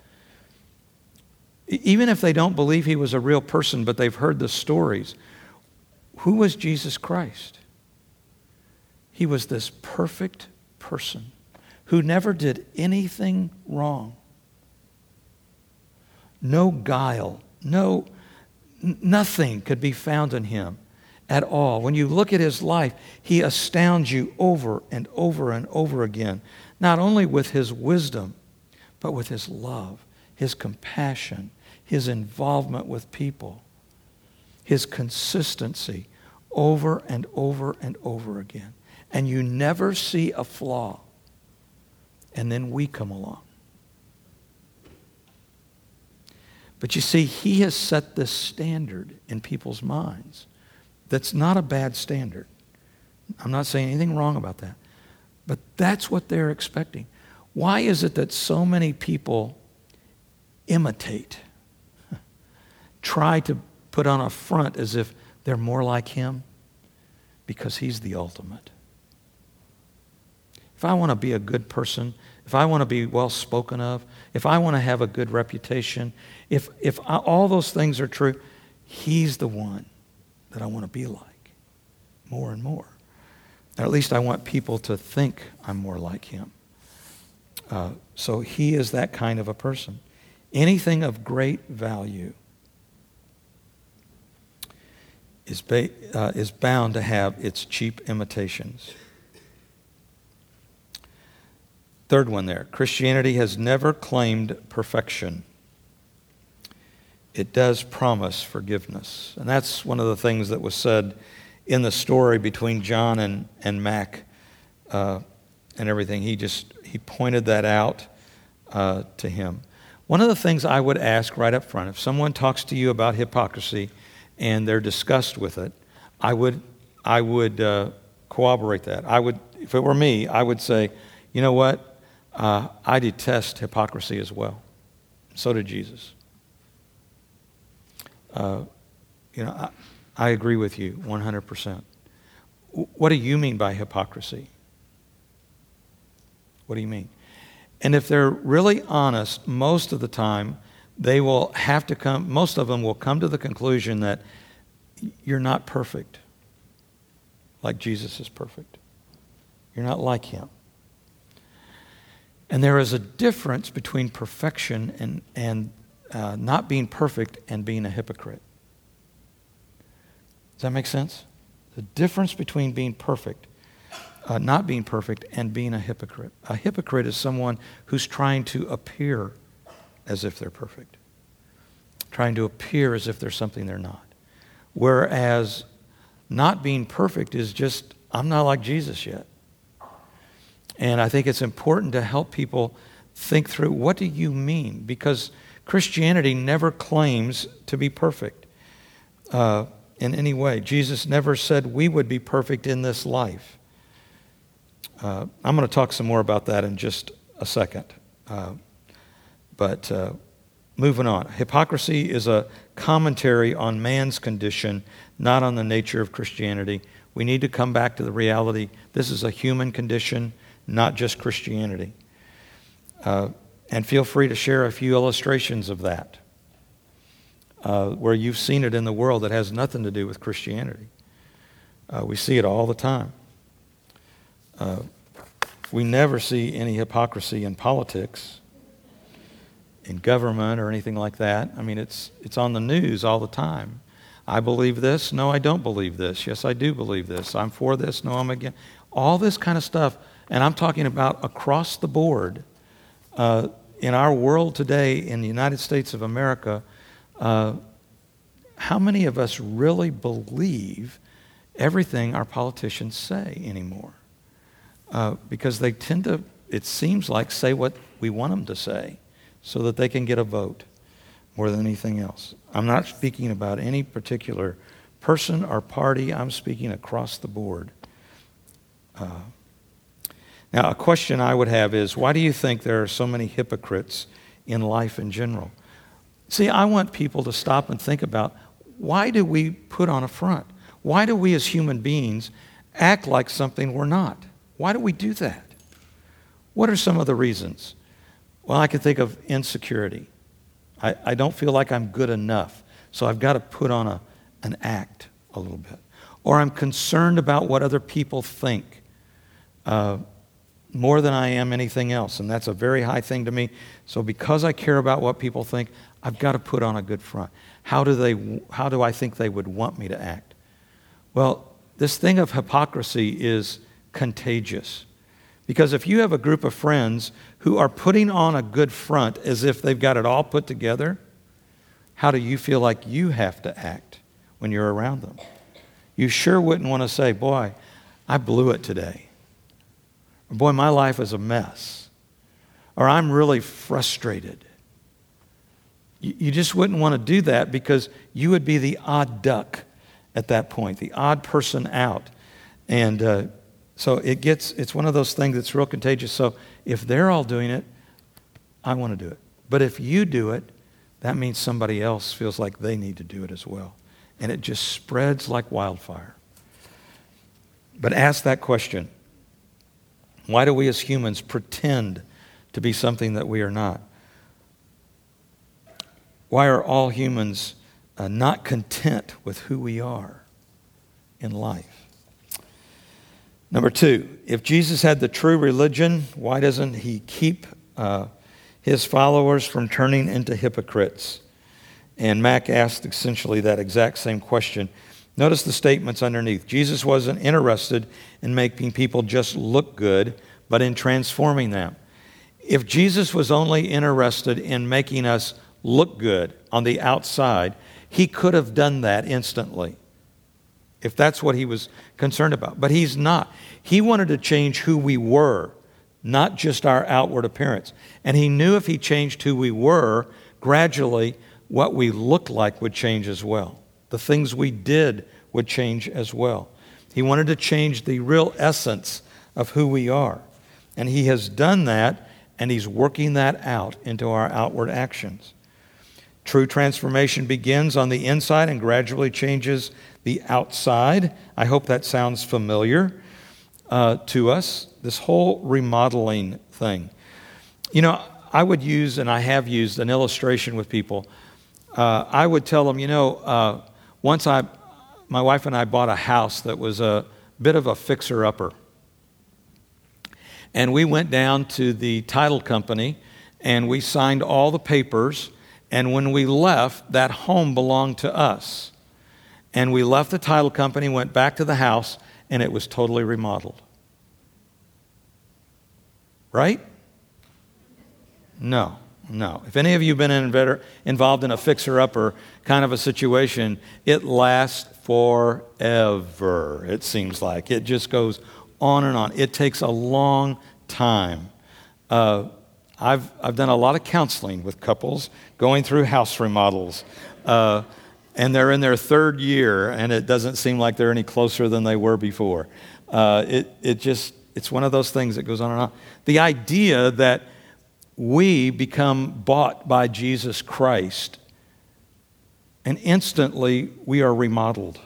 Even if they don't believe he was a real person, but they've heard the stories, who was Jesus Christ? He was this perfect person who never did anything wrong. No guile, no, nothing could be found in him at all. When you look at his life, he astounds you over and over and over again, not only with his wisdom, but with his love, his compassion, his involvement with people, his consistency over and over and over again. And you never see a flaw. And then we come along. But you see, he has set this standard in people's minds that's not a bad standard. I'm not saying anything wrong about that. But that's what they're expecting. Why is it that so many people imitate, try to put on a front as if they're more like him? Because he's the ultimate. If I want to be a good person, if I want to be well spoken of, if I want to have a good reputation, if, if I, all those things are true, he's the one that I want to be like more and more. Or at least I want people to think I'm more like him. Uh, so he is that kind of a person. Anything of great value is, ba- uh, is bound to have its cheap imitations. Third one there. Christianity has never claimed perfection. It does promise forgiveness. And that's one of the things that was said in the story between John and, and Mac uh, and everything. He just, he pointed that out uh, to him. One of the things I would ask right up front, if someone talks to you about hypocrisy and they're disgusted with it, I would, I would uh, corroborate that. I would, if it were me, I would say, you know what? Uh, I detest hypocrisy as well. So did Jesus. Uh, you know, I, I agree with you one hundred percent. What do you mean by hypocrisy? What do you mean? And if they're really honest, most of the time, they will have to come, most of them will come to the conclusion that you're not perfect, like Jesus is perfect. You're not like him. And there is a difference between perfection and, and uh, not being perfect and being a hypocrite. Does that make sense? The difference between being perfect, uh, not being perfect, and being a hypocrite. A hypocrite is someone who's trying to appear as if they're perfect, trying to appear as if they're something they're not. Whereas not being perfect is just, I'm not like Jesus yet. And I think it's important to help people think through, what do you mean? Because Christianity never claims to be perfect uh, in any way. Jesus never said we would be perfect in this life. Uh, I'm going to talk some more about that in just a second. Uh, but uh, moving on. Hypocrisy is a commentary on man's condition, not on the nature of Christianity. We need to come back to the reality. This is a human condition, not just Christianity. Uh, and feel free to share a few illustrations of that, uh, where you've seen it in the world that has nothing to do with Christianity. Uh, we see it all the time. Uh, we never see any hypocrisy in politics, in government, or anything like that. I mean, it's it's on the news all the time. I believe this. No, I don't believe this. Yes, I do believe this. I'm for this. No, I'm against. All this kind of stuff. And I'm talking about across the board. Uh, in our world today, in the United States of America, uh, how many of us really believe everything our politicians say anymore? Uh, because they tend to, it seems like, say what we want them to say so that they can get a vote more than anything else. I'm not speaking about any particular person or party. I'm speaking across the board. Uh, now, a question I would have is, why do you think there are so many hypocrites in life in general? See, I want people to stop and think about, why do we put on a front? Why do we as human beings act like something we're not? Why do we do that? What are some of the reasons? Well, I can think of insecurity. I, I don't feel like I'm good enough, so I've got to put on a, an act a little bit. Or I'm concerned about what other people think uh, more than I am anything else, and that's a very high thing to me. So because I care about what people think, I've got to put on a good front. How do they? How do I think they would want me to act? Well, this thing of hypocrisy is contagious. Because if you have a group of friends who are putting on a good front as if they've got it all put together, how do you feel like you have to act when you're around them? You sure wouldn't want to say, boy, I blew it today. Or, boy, my life is a mess. Or I'm really frustrated. You, you just wouldn't want to do that because you would be the odd duck at that point, the odd person out. And uh, so it gets, it's one of those things that's real contagious. So if they're all doing it, I want to do it. But if you do it, that means somebody else feels like they need to do it as well. And it just spreads like wildfire. But ask that question. Why do we as humans pretend to be something that we are not? Why are all humans uh, not content with who we are in life? Number two, if Jesus had the true religion, why doesn't he keep uh, his followers from turning into hypocrites? And Mack asked essentially that exact same question. Notice the statements underneath. Jesus wasn't interested in making people just look good, but in transforming them. If Jesus was only interested in making us look good on the outside, he could have done that instantly, if that's what he was concerned about. But he's not. He wanted to change who we were, not just our outward appearance. And he knew if he changed who we were, gradually what we looked like would change as well. The things we did would change as well. He wanted to change the real essence of who we are. And he has done that, and he's working that out into our outward actions. True transformation begins on the inside and gradually changes the outside. I hope that sounds familiar uh, to us, this whole remodeling thing. You know, I would use, and I have used, an illustration with people. Uh, I would tell them, you know, uh, once I, my wife and I bought a house that was a bit of a fixer-upper. And we went down to the title company, and we signed all the papers. And when we left, that home belonged to us. And we left the title company, went back to the house, and it was totally remodeled. Right? No, no. If any of you have been in, involved in a fixer-upper kind of a situation, it lasts forever, it seems like. It just goes on and on. It takes a long time. Uh, I've I've done a lot of counseling with couples going through house remodels, uh, and they're in their third year, and it doesn't seem like they're any closer than they were before. Uh, it it just it's one of those things that goes on and on. The idea that we become bought by Jesus Christ, and instantly we are remodeled.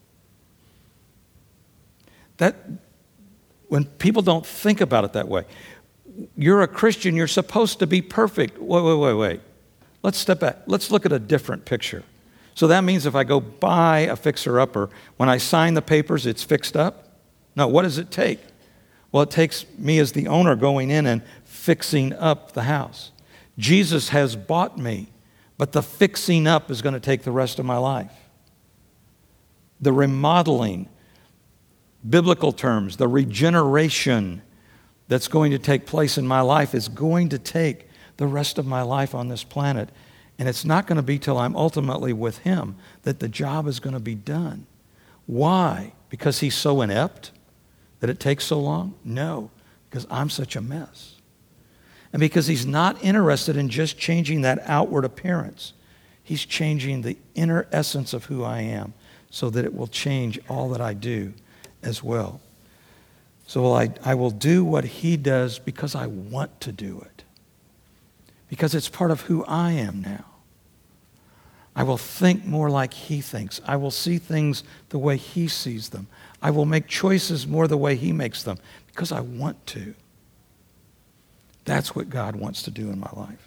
That when people don't think about it that way. You're a Christian, you're supposed to be perfect. Wait, wait, wait, wait. Let's step back. Let's look at a different picture. So that means if I go buy a fixer-upper, when I sign the papers, it's fixed up? No, what does it take? Well, it takes me as the owner going in and fixing up the house. Jesus has bought me, but the fixing up is going to take the rest of my life. The remodeling, biblical terms, the regeneration that's going to take place in my life is going to take the rest of my life on this planet. And it's not going to be till I'm ultimately with him that the job is going to be done. Why? Because he's so inept that it takes so long? No, because I'm such a mess. And because he's not interested in just changing that outward appearance. He's changing the inner essence of who I am so that it will change all that I do as well. So I, I will do what he does because I want to do it. Because it's part of who I am now. I will think more like he thinks. I will see things the way he sees them. I will make choices more the way he makes them because I want to. That's what God wants to do in my life.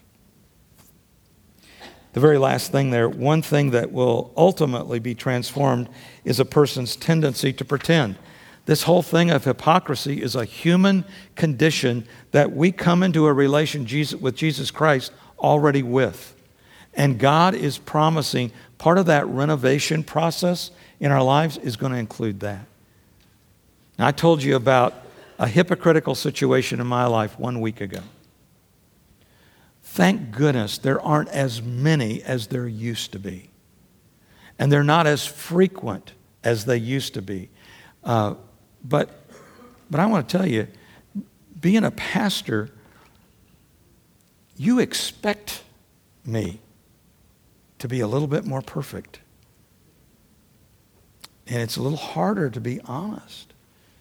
The very last thing there, one thing that will ultimately be transformed is a person's tendency to pretend. This whole thing of hypocrisy is a human condition that we come into a relation with Jesus Christ already with. And God is promising part of that renovation process in our lives is going to include that. Now, I told you about a hypocritical situation in my life one week ago. Thank goodness there aren't as many as there used to be. And they're not as frequent as they used to be. Uh, But but I want to tell you, being a pastor, you expect me to be a little bit more perfect. And it's a little harder to be honest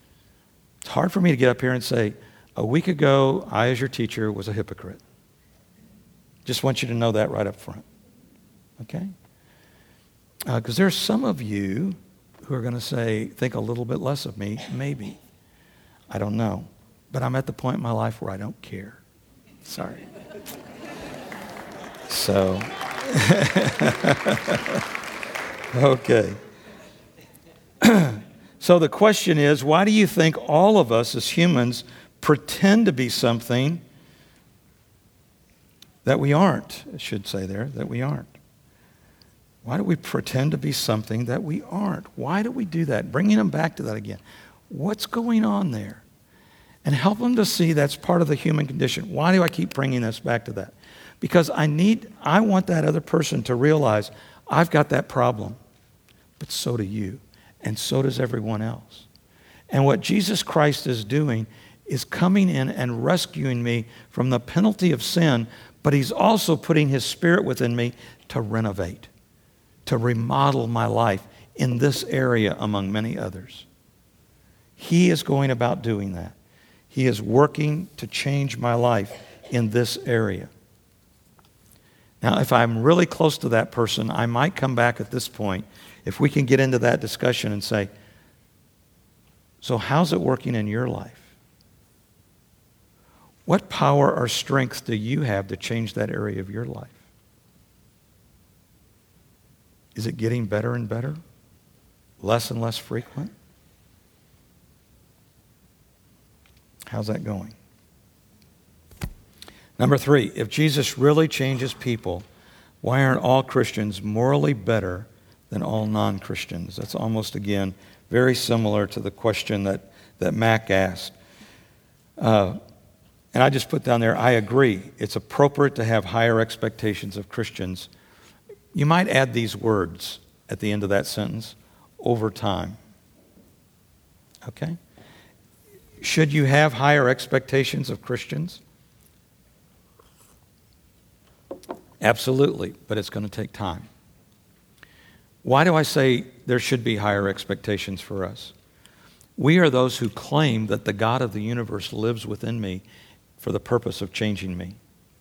It's hard for me to get up here and say, a week ago, I, as your teacher, was a hypocrite. Just want you to know that right up front. Okay? Because uh, there's some of you who are going to say, think a little bit less of me, maybe. I don't know. But I'm at the point in my life where I don't care. Sorry. So, okay. So the question is, why do you think all of us as humans pretend to be something that we aren't? I should say there, that we aren't. Why do we pretend to be something that we aren't? Why do we do that? Bringing them back to that again. What's going on there? And help them to see that's part of the human condition. Why do I keep bringing us back to that? Because I need, I want that other person to realize I've got that problem, but so do you, and so does everyone else. And what Jesus Christ is doing is coming in and rescuing me from the penalty of sin, but he's also putting his Spirit within me to renovate, to remodel my life in this area among many others. He is going about doing that. He is working to change my life in this area. Now, if I'm really close to that person, I might come back at this point, if we can get into that discussion and say, so how's it working in your life? What power or strength do you have to change that area of your life? Is it getting better and better? Less and less frequent? How's that going? Number three, if Jesus really changes people, why aren't all Christians morally better than all non-Christians? That's almost, again, very similar to the question that, that Mac asked. Uh, and I just put down there, I agree. It's appropriate to have higher expectations of Christians. You might add these words at the end of that sentence, over time. Okay? Should you have higher expectations of Christians? Absolutely, but it's going to take time. Why do I say there should be higher expectations for us? We are those who claim that the God of the universe lives within me for the purpose of changing me.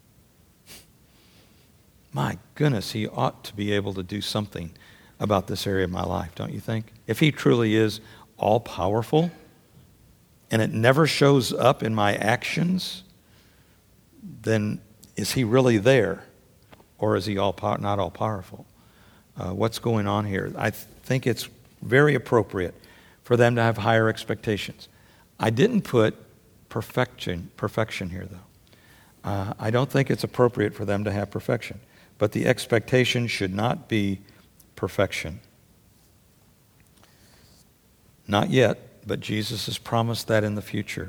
My goodness, he ought to be able to do something about this area of my life, don't you think? If he truly is all-powerful, and it never shows up in my actions, then is he really there? Or is he all power, not all-powerful? Uh, what's going on here? I th- think it's very appropriate for them to have higher expectations. I didn't put perfection, perfection here, though. Uh, I don't think it's appropriate for them to have perfection. But the expectation should not be perfection. Not yet, but Jesus has promised that in the future.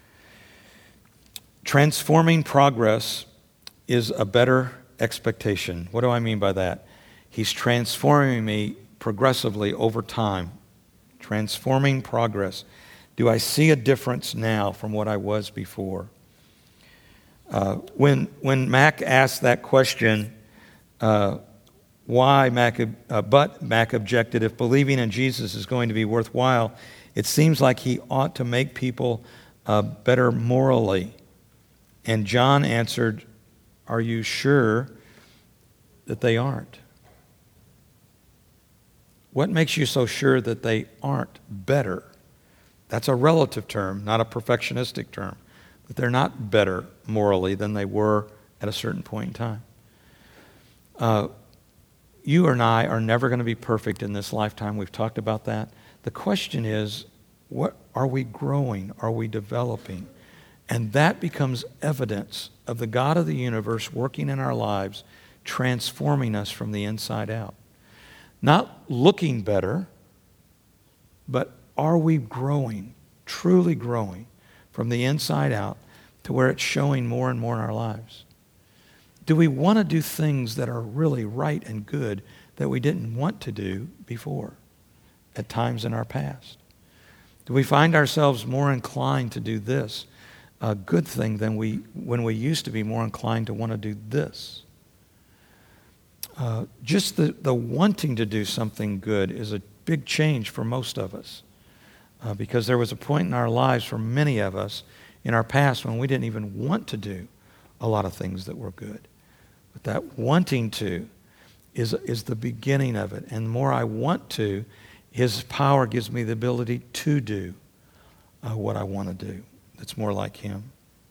Transforming progress is a better expectation. What do I mean by that? He's transforming me progressively over time. Transforming progress. Do I see a difference now from what I was before? Uh, when when Mac asked that question, uh, why Mac, uh, but Mac objected, if believing in Jesus is going to be worthwhile, it seems like he ought to make people uh, better morally. And John answered, are you sure that they aren't? What makes you so sure that they aren't better? That's a relative term, not a perfectionistic term. But they're not better morally than they were at a certain point in time. Uh, you and I are never going to be perfect in this lifetime. We've talked about that. The question is, what are we growing? Are we developing? And that becomes evidence of the God of the universe working in our lives, transforming us from the inside out. Not looking better, but are we growing, truly growing from the inside out to where it's showing more and more in our lives? Do we want to do things that are really right and good that we didn't want to do before at times in our past? Do we find ourselves more inclined to do this, a good thing, than we when we used to be more inclined to want to do this? Uh, just the, the wanting to do something good is a big change for most of us. Uh, because there was a point in our lives for many of us in our past when we didn't even want to do a lot of things that were good. But that wanting to is, is the beginning of it. And the more I want to, His power gives me the ability to do uh, what I want to do. That's more like Him.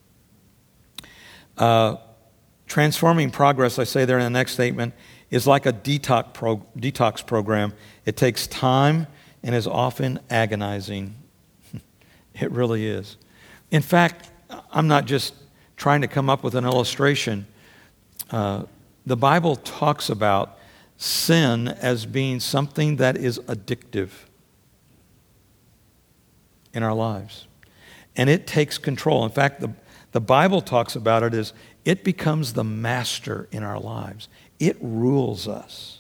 Uh, transforming progress, I say there in the next statement, is like a detox, pro- detox program. It takes time and is often agonizing. It really is. In fact, I'm not just trying to come up with an illustration. Uh, the Bible talks about sin as being something that is addictive in our lives. And it takes control. In fact, the, the Bible talks about it as it becomes the master in our lives. It rules us.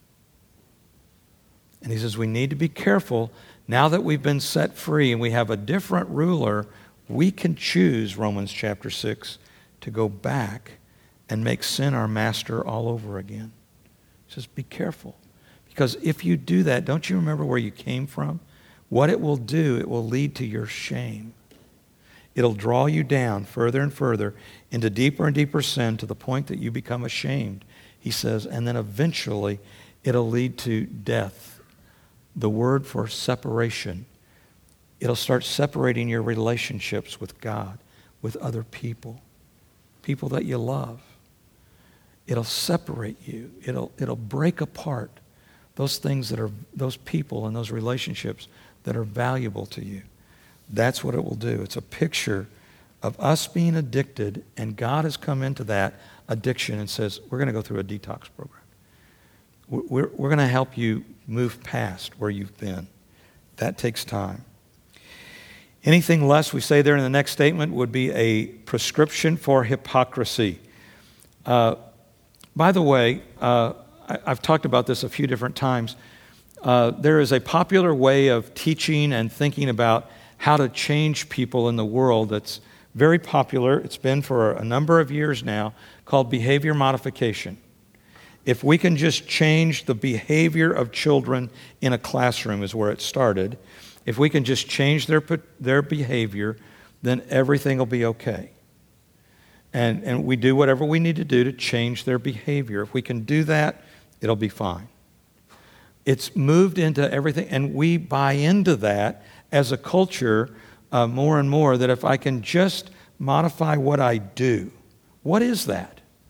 And he says we need to be careful. Now that we've been set free and we have a different ruler, we can choose, Romans chapter six, to go back and make sin our master all over again. He says be careful. Because if you do that, don't you remember where you came from? What it will do, it will lead to your shame. It'll draw you down further and further into deeper and deeper sin to the point that you become ashamed, he says, and then eventually it'll lead to death. The word for separation. It'll start separating your relationships with God, with other people, people that you love. It'll separate you. It'll, it'll break apart those things that are, those people and those relationships that are valuable to you. That's what it will do. It's a picture of us being addicted, and God has come into that addiction and says, we're going to go through a detox program. We're, we're going to help you move past where you've been. That takes time. Anything less, we say there in the next statement, would be a prescription for hypocrisy. Uh, by the way, uh, I, I've talked about this a few different times. Uh, there is a popular way of teaching and thinking about how to change people in the world that's very popular. It's been for a number of years now, called behavior modification. If we can just change the behavior of children in a classroom is where it started. If we can just change their their behavior, then everything will be okay. And, and we do whatever we need to do to change their behavior. If we can do that, it'll be fine. It's moved into everything, and we buy into that as a culture uh, more and more, that if I can just modify what I do. What is that?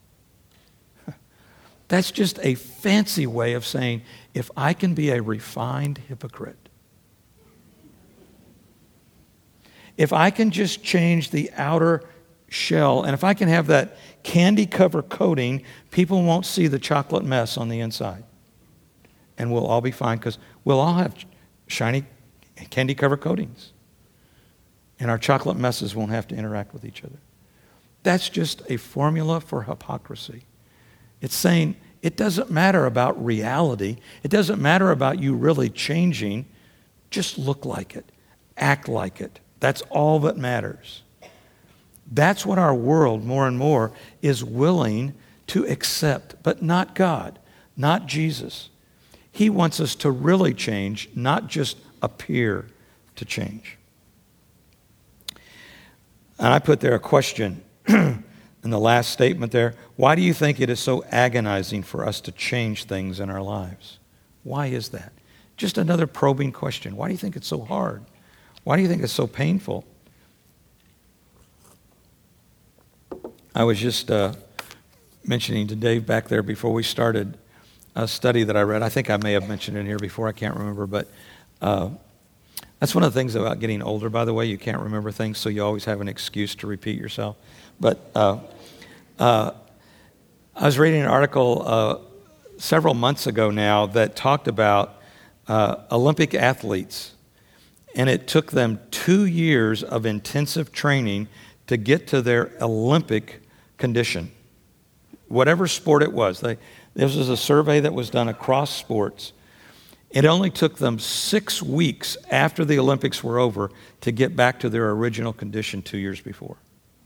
That's just a fancy way of saying, if I can be a refined hypocrite, if I can just change the outer shell, and if I can have that candy cover coating, people won't see the chocolate mess on the inside. And we'll all be fine because we'll all have shiny candy cover coatings. And our chocolate messes won't have to interact with each other. That's just a formula for hypocrisy. It's saying it doesn't matter about reality. It doesn't matter about you really changing. Just look like it. Act like it. That's all that matters. That's what our world more and more is willing to accept, but not God, not Jesus. He wants us to really change, not just appear to change. And I put there a question in the last statement there. Why do you think it is so agonizing for us to change things in our lives? Why is that? Just another probing question. Why do you think it's so hard? Why do you think it's so painful? I was just uh, mentioning to Dave back there before we started a study that I read. I think I may have mentioned it here before. I can't remember. But uh, that's one of the things about getting older, by the way. You can't remember things, so you always have an excuse to repeat yourself. But uh, uh, I was reading an article uh, several months ago now that talked about uh, Olympic athletes. And it took them two years of intensive training to get to their Olympic condition. Whatever sport it was. They, this was a survey that was done across sports. It only took them six weeks after the Olympics were over to get back to their original condition two years before.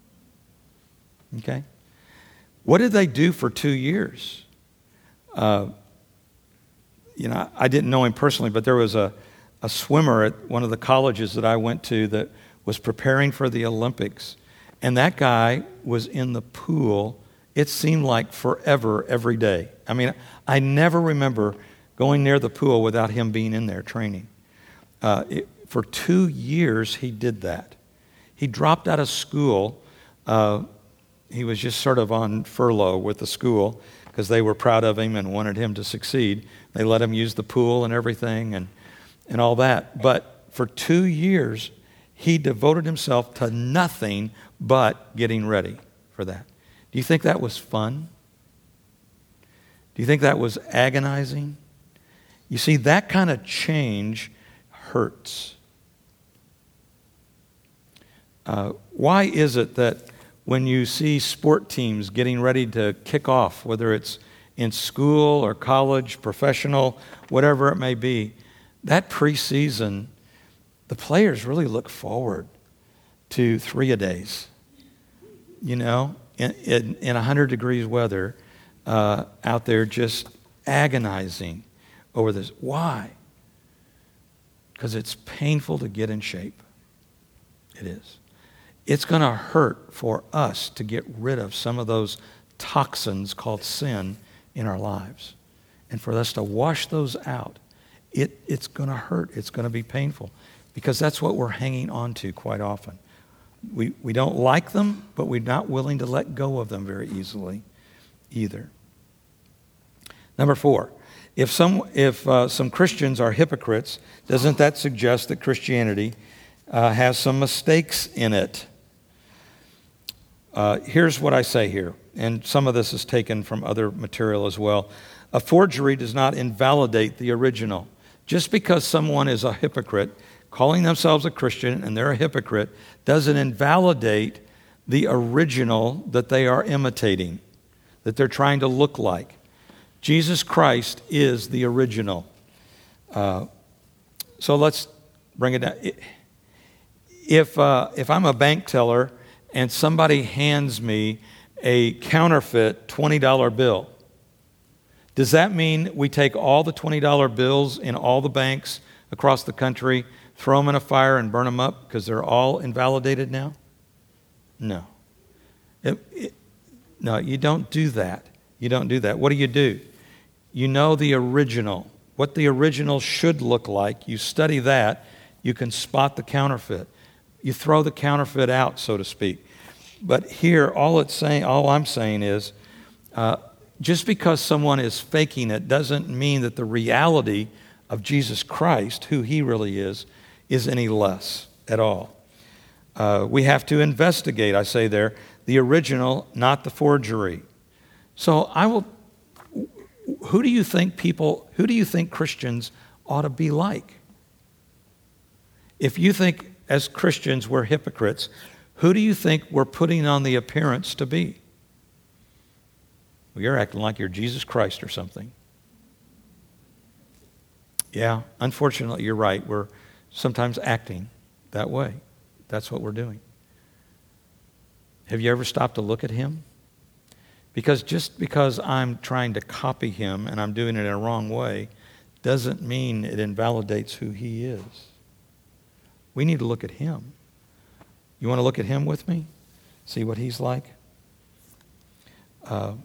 Okay? What did they do for two years? Uh, you know, I didn't know him personally, but there was a a swimmer at one of the colleges that I went to that was preparing for the Olympics. And that guy was in the pool, it seemed like forever every day. I mean, I never remember going near the pool without him being in there training. Uh, it, for two years, he did that. He dropped out of school. Uh, he was just sort of on furlough with the school because they were proud of him and wanted him to succeed. They let him use the pool and everything and, and all that. But for two years, he devoted himself to nothing but getting ready for that. Do you think that was fun? Do you think that was agonizing? You see, that kind of change hurts. Uh, why is it that when you see sport teams getting ready to kick off, whether it's in school or college, professional, whatever it may be, that preseason, the players really look forward to three-a-days, you know, in, in, in one hundred degrees weather, uh, out there just agonizing over this. Why? Because it's painful to get in shape. It is. It's going to hurt for us to get rid of some of those toxins called sin in our lives. And for us to wash those out, it, it's going to hurt. It's going to be painful because that's what we're hanging on to quite often. We, we don't like them, but we're not willing to let go of them very easily either. Number four, if some, if, uh, some Christians are hypocrites, doesn't that suggest that Christianity uh, has some mistakes in it? Uh, here's what I say here, and some of this is taken from other material as well. A forgery does not invalidate the original. Just because someone is a hypocrite, calling themselves a Christian, and they're a hypocrite, doesn't invalidate the original that they are imitating, that they're trying to look like. Jesus Christ is the original. Uh, so let's bring it down. If, uh, if I'm a bank teller and somebody hands me a counterfeit twenty dollar bill, does that mean we take all the twenty dollar bills in all the banks across the country, throw them in a fire and burn them up because they're all invalidated now? No. It, it, no, you don't do that. You don't do that. What do you do? You know the original, what the original should look like. You study that. You can spot the counterfeit. You throw the counterfeit out, so to speak. But here, all it's saying, all I'm saying is, uh, just because someone is faking it doesn't mean that the reality of Jesus Christ, who he really is, is any less at all. Uh, we have to investigate, I say there, the original, not the forgery. So I will, who do you think people, who do you think Christians ought to be like? If you think as Christians we're hypocrites, who do you think we're putting on the appearance to be? Well, you're acting like you're Jesus Christ or something. Yeah, unfortunately, you're right. We're sometimes acting that way. That's what we're doing. Have you ever stopped to look at him? Because just because I'm trying to copy him and I'm doing it in a wrong way doesn't mean it invalidates who he is. We need to look at him. You want to look at him with me? See what he's like? Uh,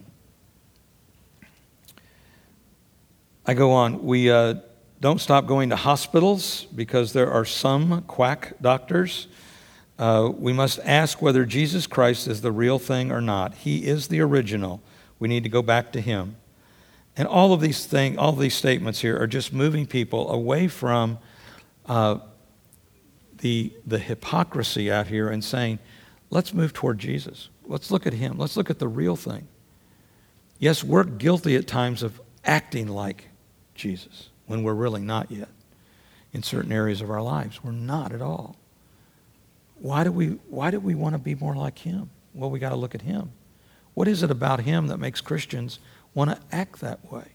I go on. We uh, don't stop going to hospitals because there are some quack doctors. Uh, we must ask whether Jesus Christ is the real thing or not. He is the original. We need to go back to him. And all of these things, all of these statements here are just moving people away from uh, the the hypocrisy out here and saying, let's move toward Jesus. Let's look at him. Let's look at the real thing. Yes, we're guilty at times of acting like Jesus when we're really not yet. In certain areas of our lives, we're not at all. Why do we why do we want to be more like him? Well, we got to look at him. What is it about him that makes Christians want to act that way?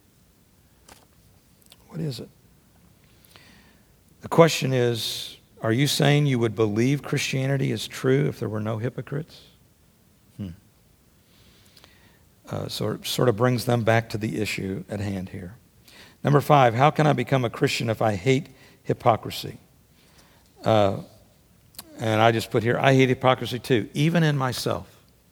What is it? The question is, are you saying you would believe Christianity is true if there were no hypocrites? Hmm. Uh, so it sort of brings them back to the issue at hand here. Number five, how can I become a Christian if I hate hypocrisy. Uh, and I just put here, I hate hypocrisy too, even in myself.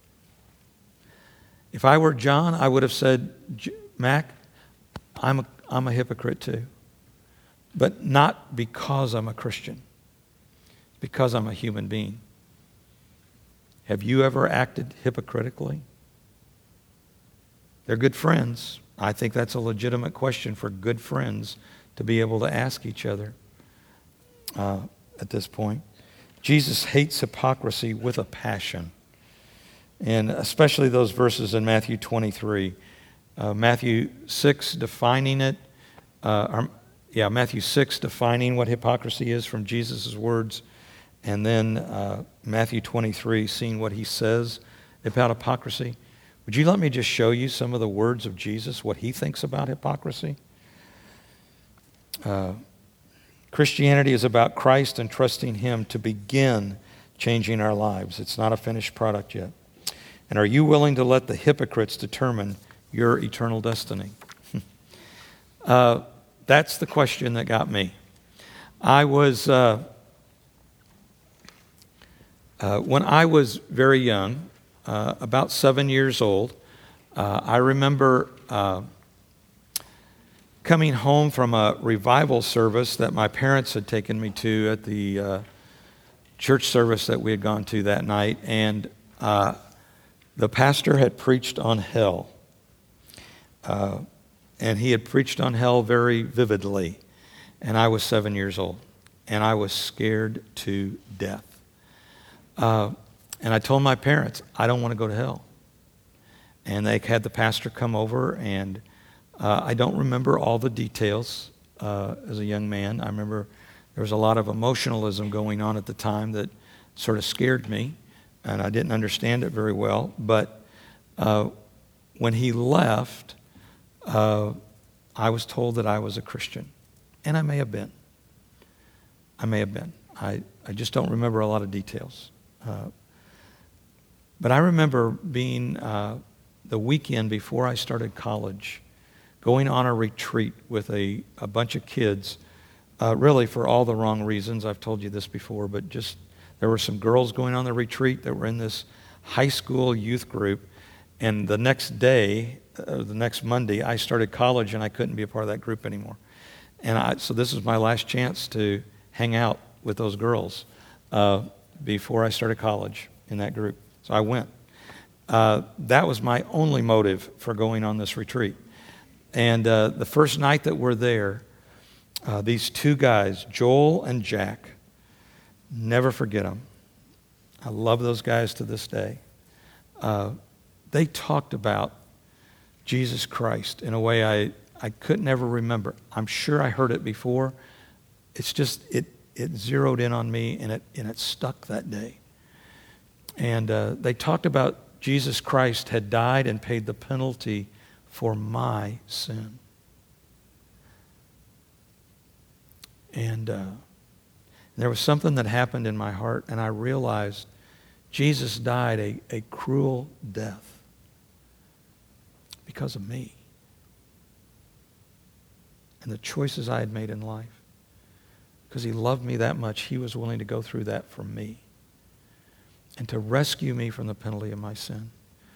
If I were John, I would have said, Mac, I'm a, I'm a hypocrite too. But not because I'm a Christian. Because I'm a human being. Have you ever acted hypocritically? They're good friends. I think that's a legitimate question for good friends to be able to ask each other uh, at this point. Jesus hates hypocrisy with a passion. And especially those verses in Matthew twenty-three. Uh, Matthew six defining it. Uh, or, yeah, Matthew six defining what hypocrisy is from Jesus' words. And then uh, Matthew twenty-three seeing what he says about hypocrisy. Would you let me just show you some of the words of Jesus, what he thinks about hypocrisy? Uh, Christianity is about Christ and trusting him to begin changing our lives. It's not a finished product yet. And are you willing to let the hypocrites determine your eternal destiny? uh, that's the question that got me. I was, uh, uh, when I was very young, uh, about seven years old, uh, I remember uh, coming home from a revival service that my parents had taken me to at the uh, church service that we had gone to that night, and uh, the pastor had preached on hell. Uh, and he had preached on hell very vividly. And I was seven years old. And I was scared to death. Uh, and I told my parents, I don't want to go to hell. And they had the pastor come over, and uh, I don't remember all the details uh, as a young man. I remember there was a lot of emotionalism going on at the time that sort of scared me. And I didn't understand it very well. But uh, when he left, uh, I was told that I was a Christian. And I may have been. I may have been. I, I just don't remember a lot of details. Uh, but I remember being uh, the weekend before I started college, going on a retreat with a, a bunch of kids, uh, really for all the wrong reasons. I've told you this before, but just there were some girls going on the retreat that were in this high school youth group. And the next day, uh, the next Monday, I started college and I couldn't be a part of that group anymore. And I, so this was my last chance to hang out with those girls uh, before I started college in that group. So I went. Uh, that was my only motive for going on this retreat. And uh, the first night that we're there, uh, these two guys, Joel and Jack, never forget them. I love those guys to this day. Uh, they talked about Jesus Christ in a way I, I couldn't ever remember. I'm sure I heard it before. It's just, it it zeroed in on me, and it, and it stuck that day. And uh, they talked about Jesus Christ had died and paid the penalty for my sin. And uh, there was something that happened in my heart, and I realized Jesus died a, a cruel death because of me and the choices I had made in life. Because he loved me that much, he was willing to go through that for me and to rescue me from the penalty of my sin.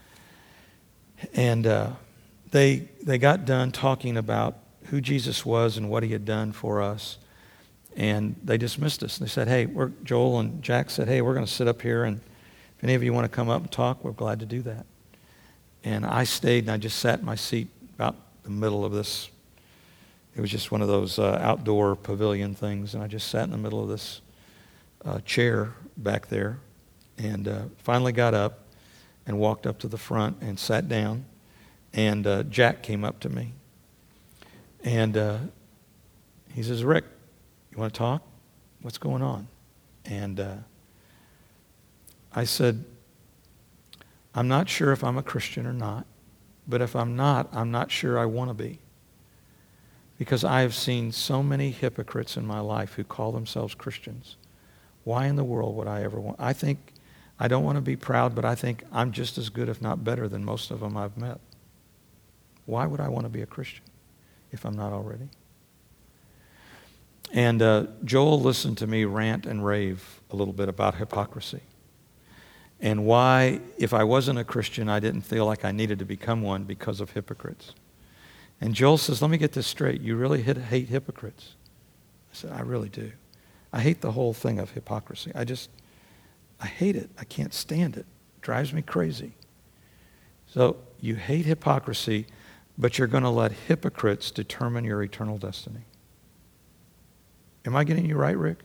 And uh, they they got done talking about who Jesus was and what he had done for us. And they dismissed us. They said, hey, we're, Joel and Jack said, hey, we're going to sit up here, and if any of you want to come up and talk, we're glad to do that. And I stayed, and I just sat in my seat about the middle of this. It was just one of those uh, outdoor pavilion things, and I just sat in the middle of this uh, chair back there, and uh, finally got up and walked up to the front and sat down, and uh, Jack came up to me. And uh, he says, Rick, you want to talk? What's going on? And uh, I said, I'm not sure if I'm a Christian or not, but if I'm not, I'm not sure I want to be. Because I have seen so many hypocrites in my life who call themselves Christians. Why in the world would I ever want? I think, I don't want to be proud, but I think I'm just as good, if not better, than most of them I've met. Why would I want to be a Christian if I'm not already? And uh, Joel listened to me rant and rave a little bit about hypocrisy and why, if I wasn't a Christian, I didn't feel like I needed to become one because of hypocrites. And Joel says, let me get this straight. You really hate hypocrites? I said, I really do. I hate the whole thing of hypocrisy. I just, I hate it. I can't stand it. It drives me crazy. So you hate hypocrisy, but you're going to let hypocrites determine your eternal destiny. Am I getting you right, Rick?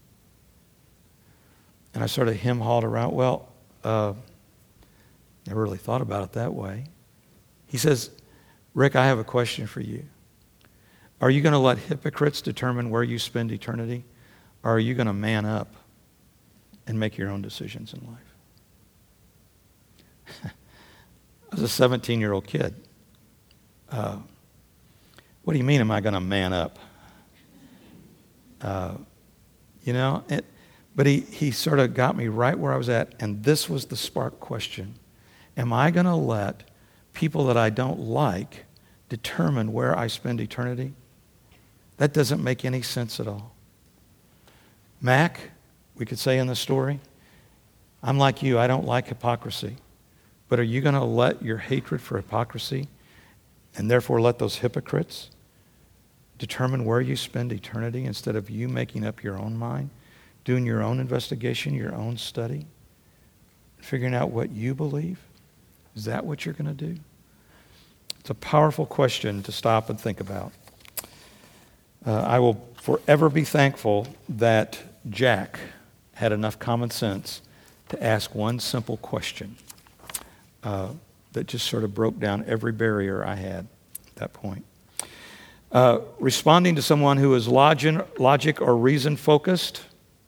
And I sort of hem-hawed around. Well, uh, never really thought about it that way. He says, Rick, I have a question for you. Are you going to let hypocrites determine where you spend eternity? Or are you going to man up and make your own decisions in life? I was a seventeen-year-old kid. Uh, what do you mean, am I going to man up? Uh, you know, it, but he, he sort of got me right where I was at, and this was the spark question. Am I going to let people that I don't like determine where I spend eternity? That doesn't make any sense at all. Mac, we could say in the story, I'm like you, I don't like hypocrisy. But are you going to let your hatred for hypocrisy and therefore let those hypocrites determine where you spend eternity instead of you making up your own mind, doing your own investigation, your own study, figuring out what you believe? Is that what you're going to do? It's a powerful question to stop and think about. Uh, I will forever be thankful that Jack had enough common sense to ask one simple question uh, that just sort of broke down every barrier I had at that point. Uh, responding to someone who is logic, logic or reason focused.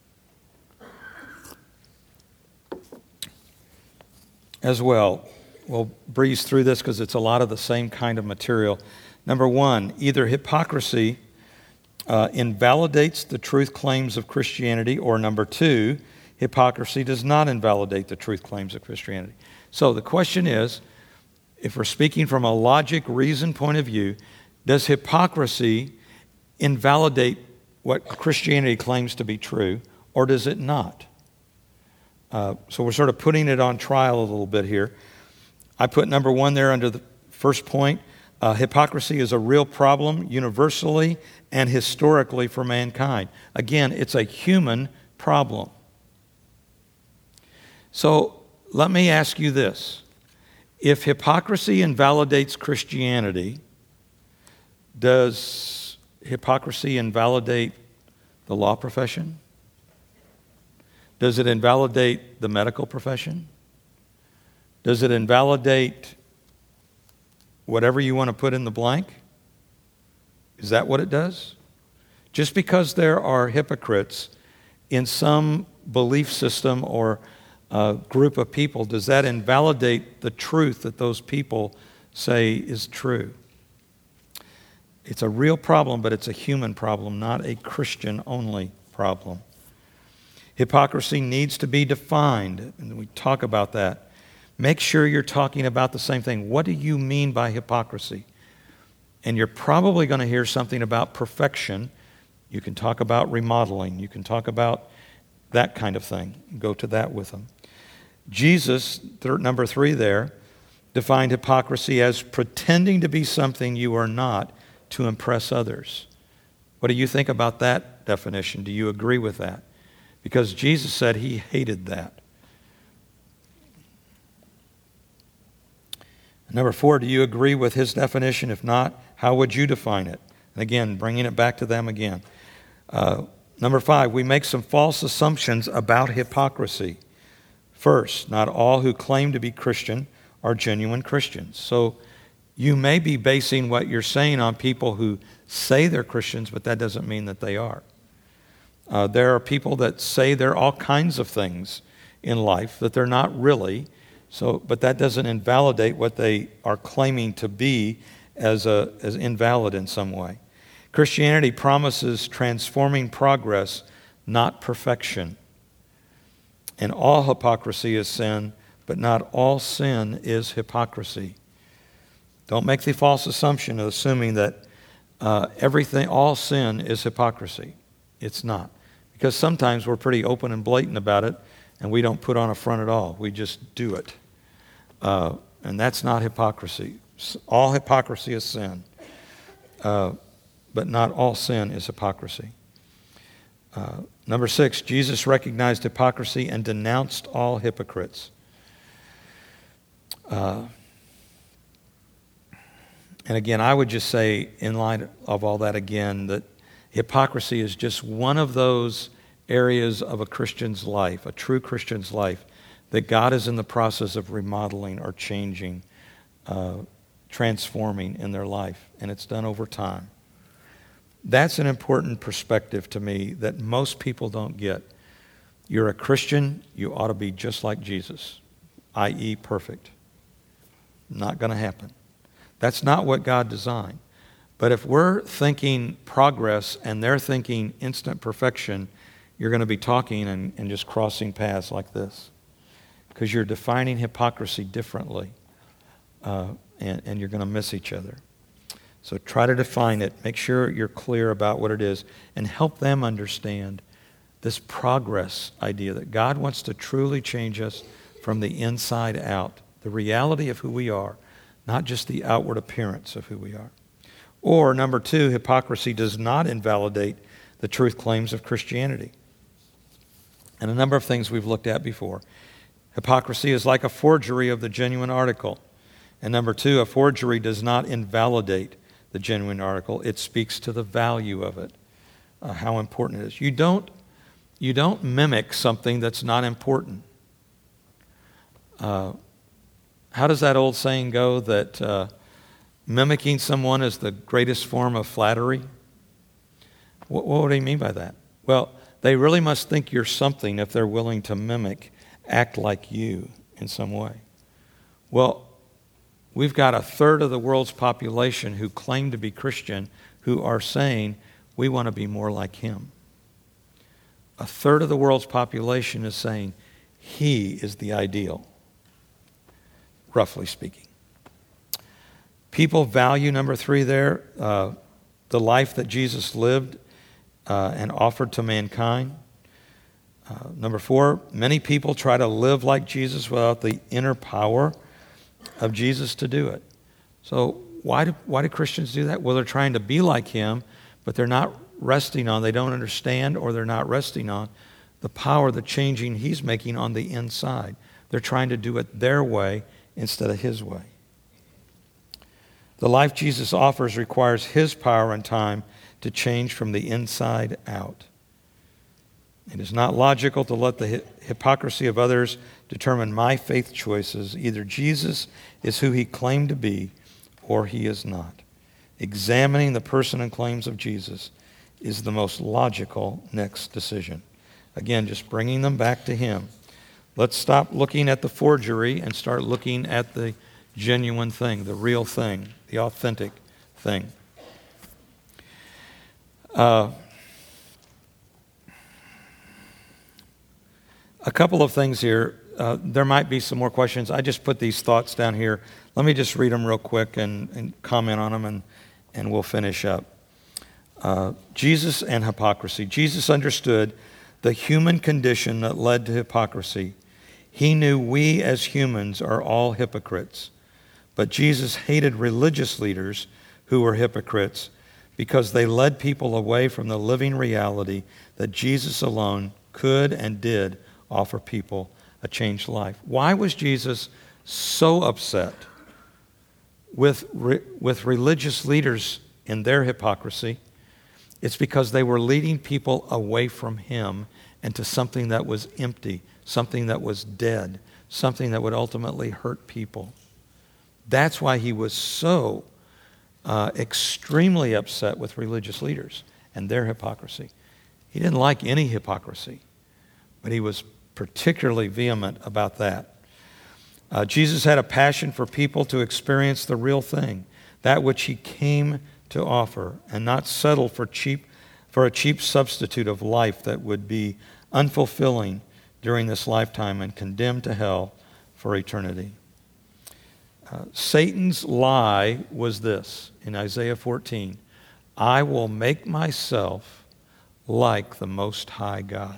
As well, we'll breeze through this because it's a lot of the same kind of material. Number one, either hypocrisy uh, invalidates the truth claims of Christianity, or number two, hypocrisy does not invalidate the truth claims of Christianity. So the question is, if we're speaking from a logic, reason point of view, does hypocrisy invalidate what Christianity claims to be true, or does it not? Uh, so we're sort of putting it on trial a little bit here. I put number one there under the first point. Uh, hypocrisy is a real problem universally and historically for mankind. Again, it's a human problem. So let me ask you this. If hypocrisy invalidates Christianity, does hypocrisy invalidate the law profession? Does it invalidate the medical profession? Does it invalidate whatever you want to put in the blank? Is that what it does? Just because there are hypocrites in some belief system or uh, group of people, does that invalidate the truth that those people say is true? It's a real problem, but it's a human problem, not a Christian-only problem. Hypocrisy needs to be defined, and we talk about that. Make sure you're talking about the same thing. What do you mean by hypocrisy? And you're probably going to hear something about perfection. You can talk about remodeling. You can talk about that kind of thing. Go to that with them. Jesus, th- number three there, defined hypocrisy as pretending to be something you are not to impress others. What do you think about that definition? Do you agree with that? Because Jesus said he hated that. Number four, do you agree with his definition? If not, how would you define it? And again, bringing it back to them again. Uh, number five, we make some false assumptions about hypocrisy. First, not all who claim to be Christian are genuine Christians. So you may be basing what you're saying on people who say they're Christians, but that doesn't mean that they are. Uh, there are people that say they're all kinds of things in life that they're not really. So, but that doesn't invalidate what they are claiming to be as a, as invalid in some way. Christianity promises transforming progress, not perfection. And all hypocrisy is sin, but not all sin is hypocrisy. Don't make the false assumption of assuming that uh, everything, all sin is hypocrisy. It's not. Because sometimes we're pretty open and blatant about it, and we don't put on a front at all. We just do it. Uh, and that's not hypocrisy. All hypocrisy is sin. Uh, but not all sin is hypocrisy. Uh, number six, Jesus recognized hypocrisy and denounced all hypocrites. Uh, and again, I would just say, in light of all that again, that hypocrisy is just one of those areas of a Christian's life, a true Christian's life, that God is in the process of remodeling or changing, uh, transforming in their life. And it's done over time. That's an important perspective to me that most people don't get. You're a Christian, you ought to be just like Jesus, that is perfect. Not going to happen. That's not what God designed. But if we're thinking progress and they're thinking instant perfection, you're going to be talking and, and just crossing paths like this. Because you're defining hypocrisy differently. Uh, and, and you're going to miss each other. So try to define it. Make sure you're clear about what it is. And help them understand this progress idea that God wants to truly change us from the inside out. The reality of who we are, not just the outward appearance of who we are. Or, number two, hypocrisy does not invalidate the truth claims of Christianity. And a number of things we've looked at before. Hypocrisy is like a forgery of the genuine article. And number two, a forgery does not invalidate the genuine article. It speaks to the value of it, uh, how important it is. You don't, you don't mimic something that's not important. Uh, how does that old saying go that uh, mimicking someone is the greatest form of flattery? What, what do you mean by that? Well, they really must think you're something if they're willing to mimic, act like you in some way. Well, we've got a third of the world's population who claim to be Christian who are saying, we want to be more like him. A third of the world's population is saying, he is the ideal, roughly speaking. People value, number three there, uh, the life that Jesus lived uh, and offered to mankind. Uh, number four, many people try to live like Jesus without the inner power of Jesus to do it. So why do, why do Christians do that? Well, they're trying to be like him, but they're not resting on, they don't understand, or they're not resting on the power, the changing he's making on the inside. They're trying to do it their way instead of his way. The life Jesus offers requires his power and time to change from the inside out. It is not logical to let the hypocrisy of others determine my faith choices. Either Jesus is who he claimed to be, or he is not. Examining the person and claims of Jesus is the most logical next decision. Again, just bringing them back to him. Let's stop looking at the forgery and start looking at the genuine thing, the real thing, the authentic thing. Uh, a couple of things here. Uh, there might be some more questions. I just put these thoughts down here. Let me just read them real quick and, and comment on them, and, and we'll finish up. Uh, Jesus and hypocrisy. Jesus understood the human condition that led to hypocrisy. He knew we as humans are all hypocrites. But Jesus hated religious leaders who were hypocrites because they led people away from the living reality that Jesus alone could and did offer people a changed life. Why was Jesus so upset with, re- with religious leaders in their hypocrisy? It's because they were leading people away from him and to something that was empty, something that was dead, something that would ultimately hurt people. That's why he was so uh, extremely upset with religious leaders and their hypocrisy. He didn't like any hypocrisy, but he was particularly vehement about that. Uh, Jesus had a passion for people to experience the real thing, that which he came to offer, and not settle for cheap, for a cheap substitute of life that would be unfulfilling during this lifetime and condemned to hell for eternity. Uh, Satan's lie was this in Isaiah fourteen, I will make myself like the Most High God.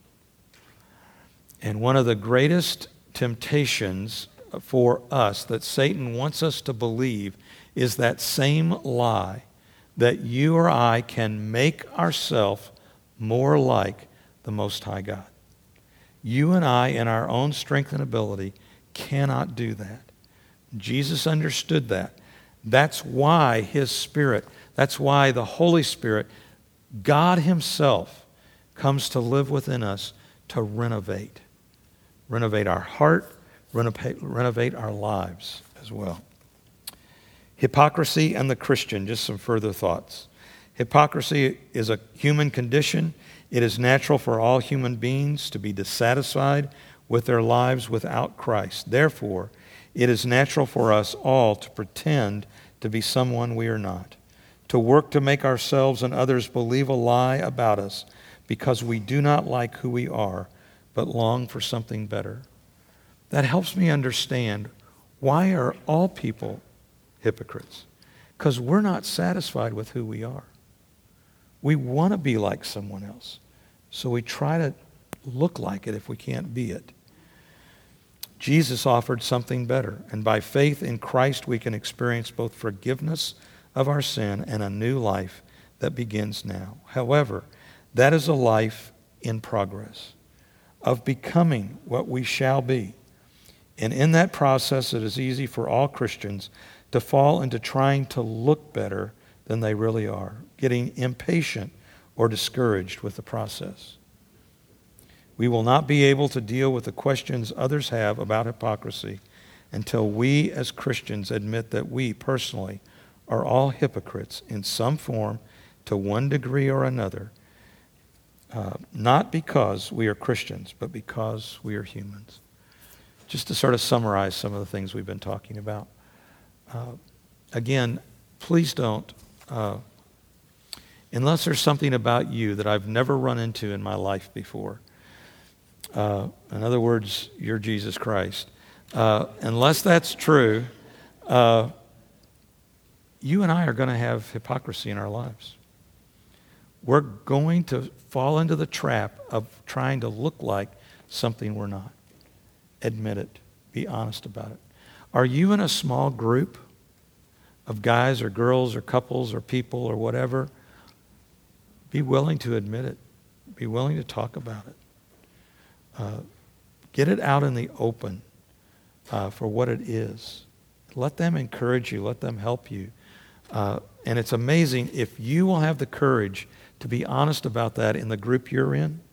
And one of the greatest temptations for us that Satan wants us to believe is that same lie that you or I can make ourselves more like the Most High God. You and I, in our own strength and ability, cannot do that. Jesus understood that. That's why His Spirit, that's why the Holy Spirit, God Himself, comes to live within us to renovate. Renovate our heart, renovate, renovate our lives as well. Hypocrisy and the Christian, just some further thoughts. Hypocrisy is a human condition. It is natural for all human beings to be dissatisfied with their lives without Christ. Therefore, it is natural for us all to pretend to be someone we are not, to work to make ourselves and others believe a lie about us because we do not like who we are, but long for something better. That helps me understand, why are all people hypocrites? Because we're not satisfied with who we are. We want to be like someone else, so we try to look like it if we can't be it. Jesus offered something better, and by faith in Christ we can experience both forgiveness of our sin and a new life that begins now. However, that is a life in progress of becoming what we shall be. And in that process, it is easy for all Christians to fall into trying to look better than they really are, getting impatient or discouraged with the process. We will not be able to deal with the questions others have about hypocrisy until we as Christians admit that we personally are all hypocrites in some form to one degree or another, uh, not because we are Christians, but because we are humans. Just to sort of summarize some of the things we've been talking about. Uh, again, please don't, uh, unless there's something about you that I've never run into in my life before. Uh, in other words, you're Jesus Christ. Uh, unless that's true, uh, you and I are going to have hypocrisy in our lives. We're going to fall into the trap of trying to look like something we're not. Admit it. Be honest about it. Are you in a small group of guys or girls or couples or people or whatever? Be willing to admit it. Be willing to talk about it. Uh, get it out in the open uh, for what it is. Let them encourage you. Let them help you. Uh, and it's amazing if you will have the courage to be honest about that in the group you're in,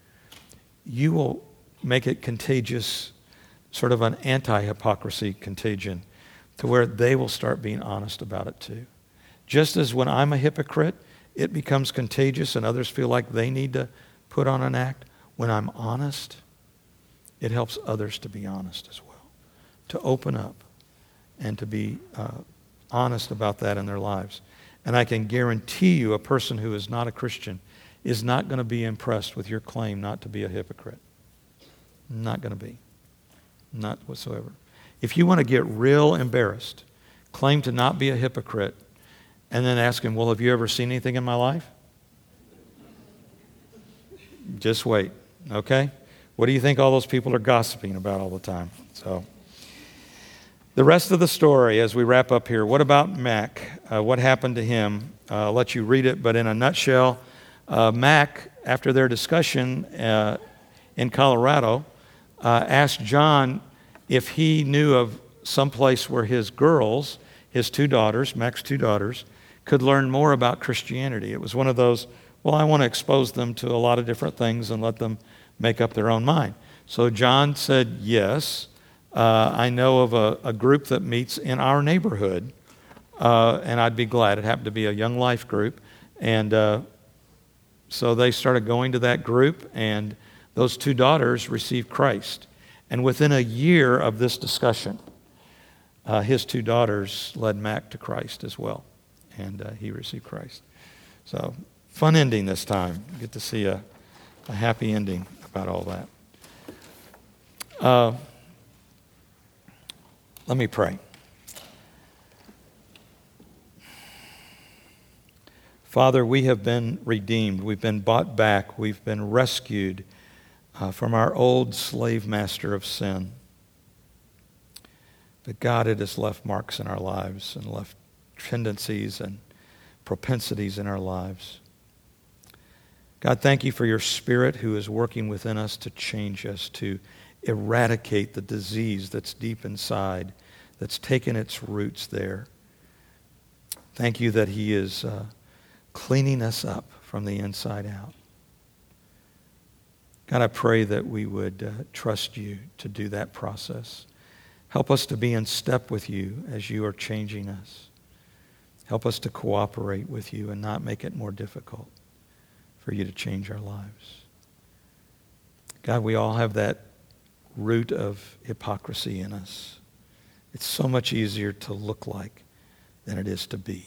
you will make it contagious, sort of an anti-hypocrisy contagion, to where they will start being honest about it too. Just as when I'm a hypocrite, it becomes contagious and others feel like they need to put on an act. When I'm honest, it helps others to be honest as well, to open up and to be uh, honest about that in their lives. And I can guarantee you a person who is not a Christian is not going to be impressed with your claim not to be a hypocrite. Not going to be. Not whatsoever. If you want to get real embarrassed, claim to not be a hypocrite, and then ask him, well, have you ever seen anything in my life? Just wait, okay? What do you think all those people are gossiping about all the time? So, the rest of the story as we wrap up here. What about Mac? Uh, what happened to him? Uh, I'll let you read it, but in a nutshell, uh, Mac, after their discussion uh, in Colorado, uh, asked John if he knew of some place where his girls, his two daughters, Mac's two daughters, could learn more about Christianity. It was one of those, well, I want to expose them to a lot of different things and let them make up their own mind. So John said, yes. Uh, I know of a, a group that meets in our neighborhood, uh, and I'd be glad. It happened to be a Young Life group. And uh, so they started going to that group, and those two daughters received Christ. And within a year of this discussion, uh, his two daughters led Mac to Christ as well, and uh, he received Christ. So, fun ending this time. You get to see a, a happy ending about all that. Uh, Let me pray. Father, we have been redeemed. We've been bought back. We've been rescued uh, from our old slave master of sin. But God, it has left marks in our lives and left tendencies and propensities in our lives. God, thank you for your Spirit who is working within us to change us, to eradicate the disease that's deep inside, that's taken its roots there. Thank you that he is uh, cleaning us up from the inside out. God, I pray that we would uh, trust you to do that process. Help us to be in step with you as you are changing us. Help us to cooperate with you and not make it more difficult for you to change our lives. God, we all have that root of hypocrisy in us. It's so much easier to look like than it is to be.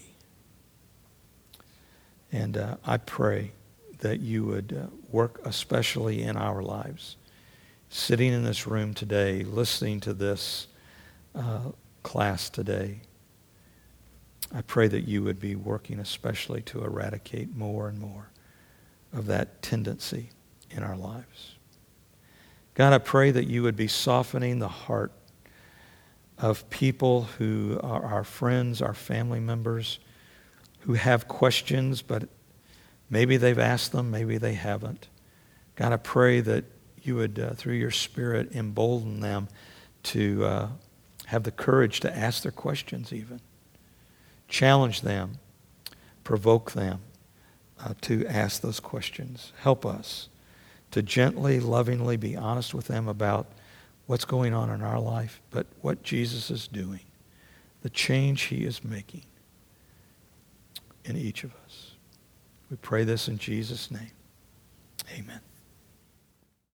And uh, I pray that you would uh, work especially in our lives. Sitting in this room today, listening to this uh, class today, I pray that you would be working especially to eradicate more and more of that tendency in our lives. God, I pray that you would be softening the heart of people who are our friends, our family members, who have questions, but maybe they've asked them, maybe they haven't. God, I pray that you would, uh, through your Spirit, embolden them to uh, have the courage to ask their questions even. Challenge them, provoke them uh, to ask those questions. Help us to gently, lovingly be honest with them about what's going on in our life, but what Jesus is doing, the change he is making in each of us. We pray this in Jesus' name. Amen.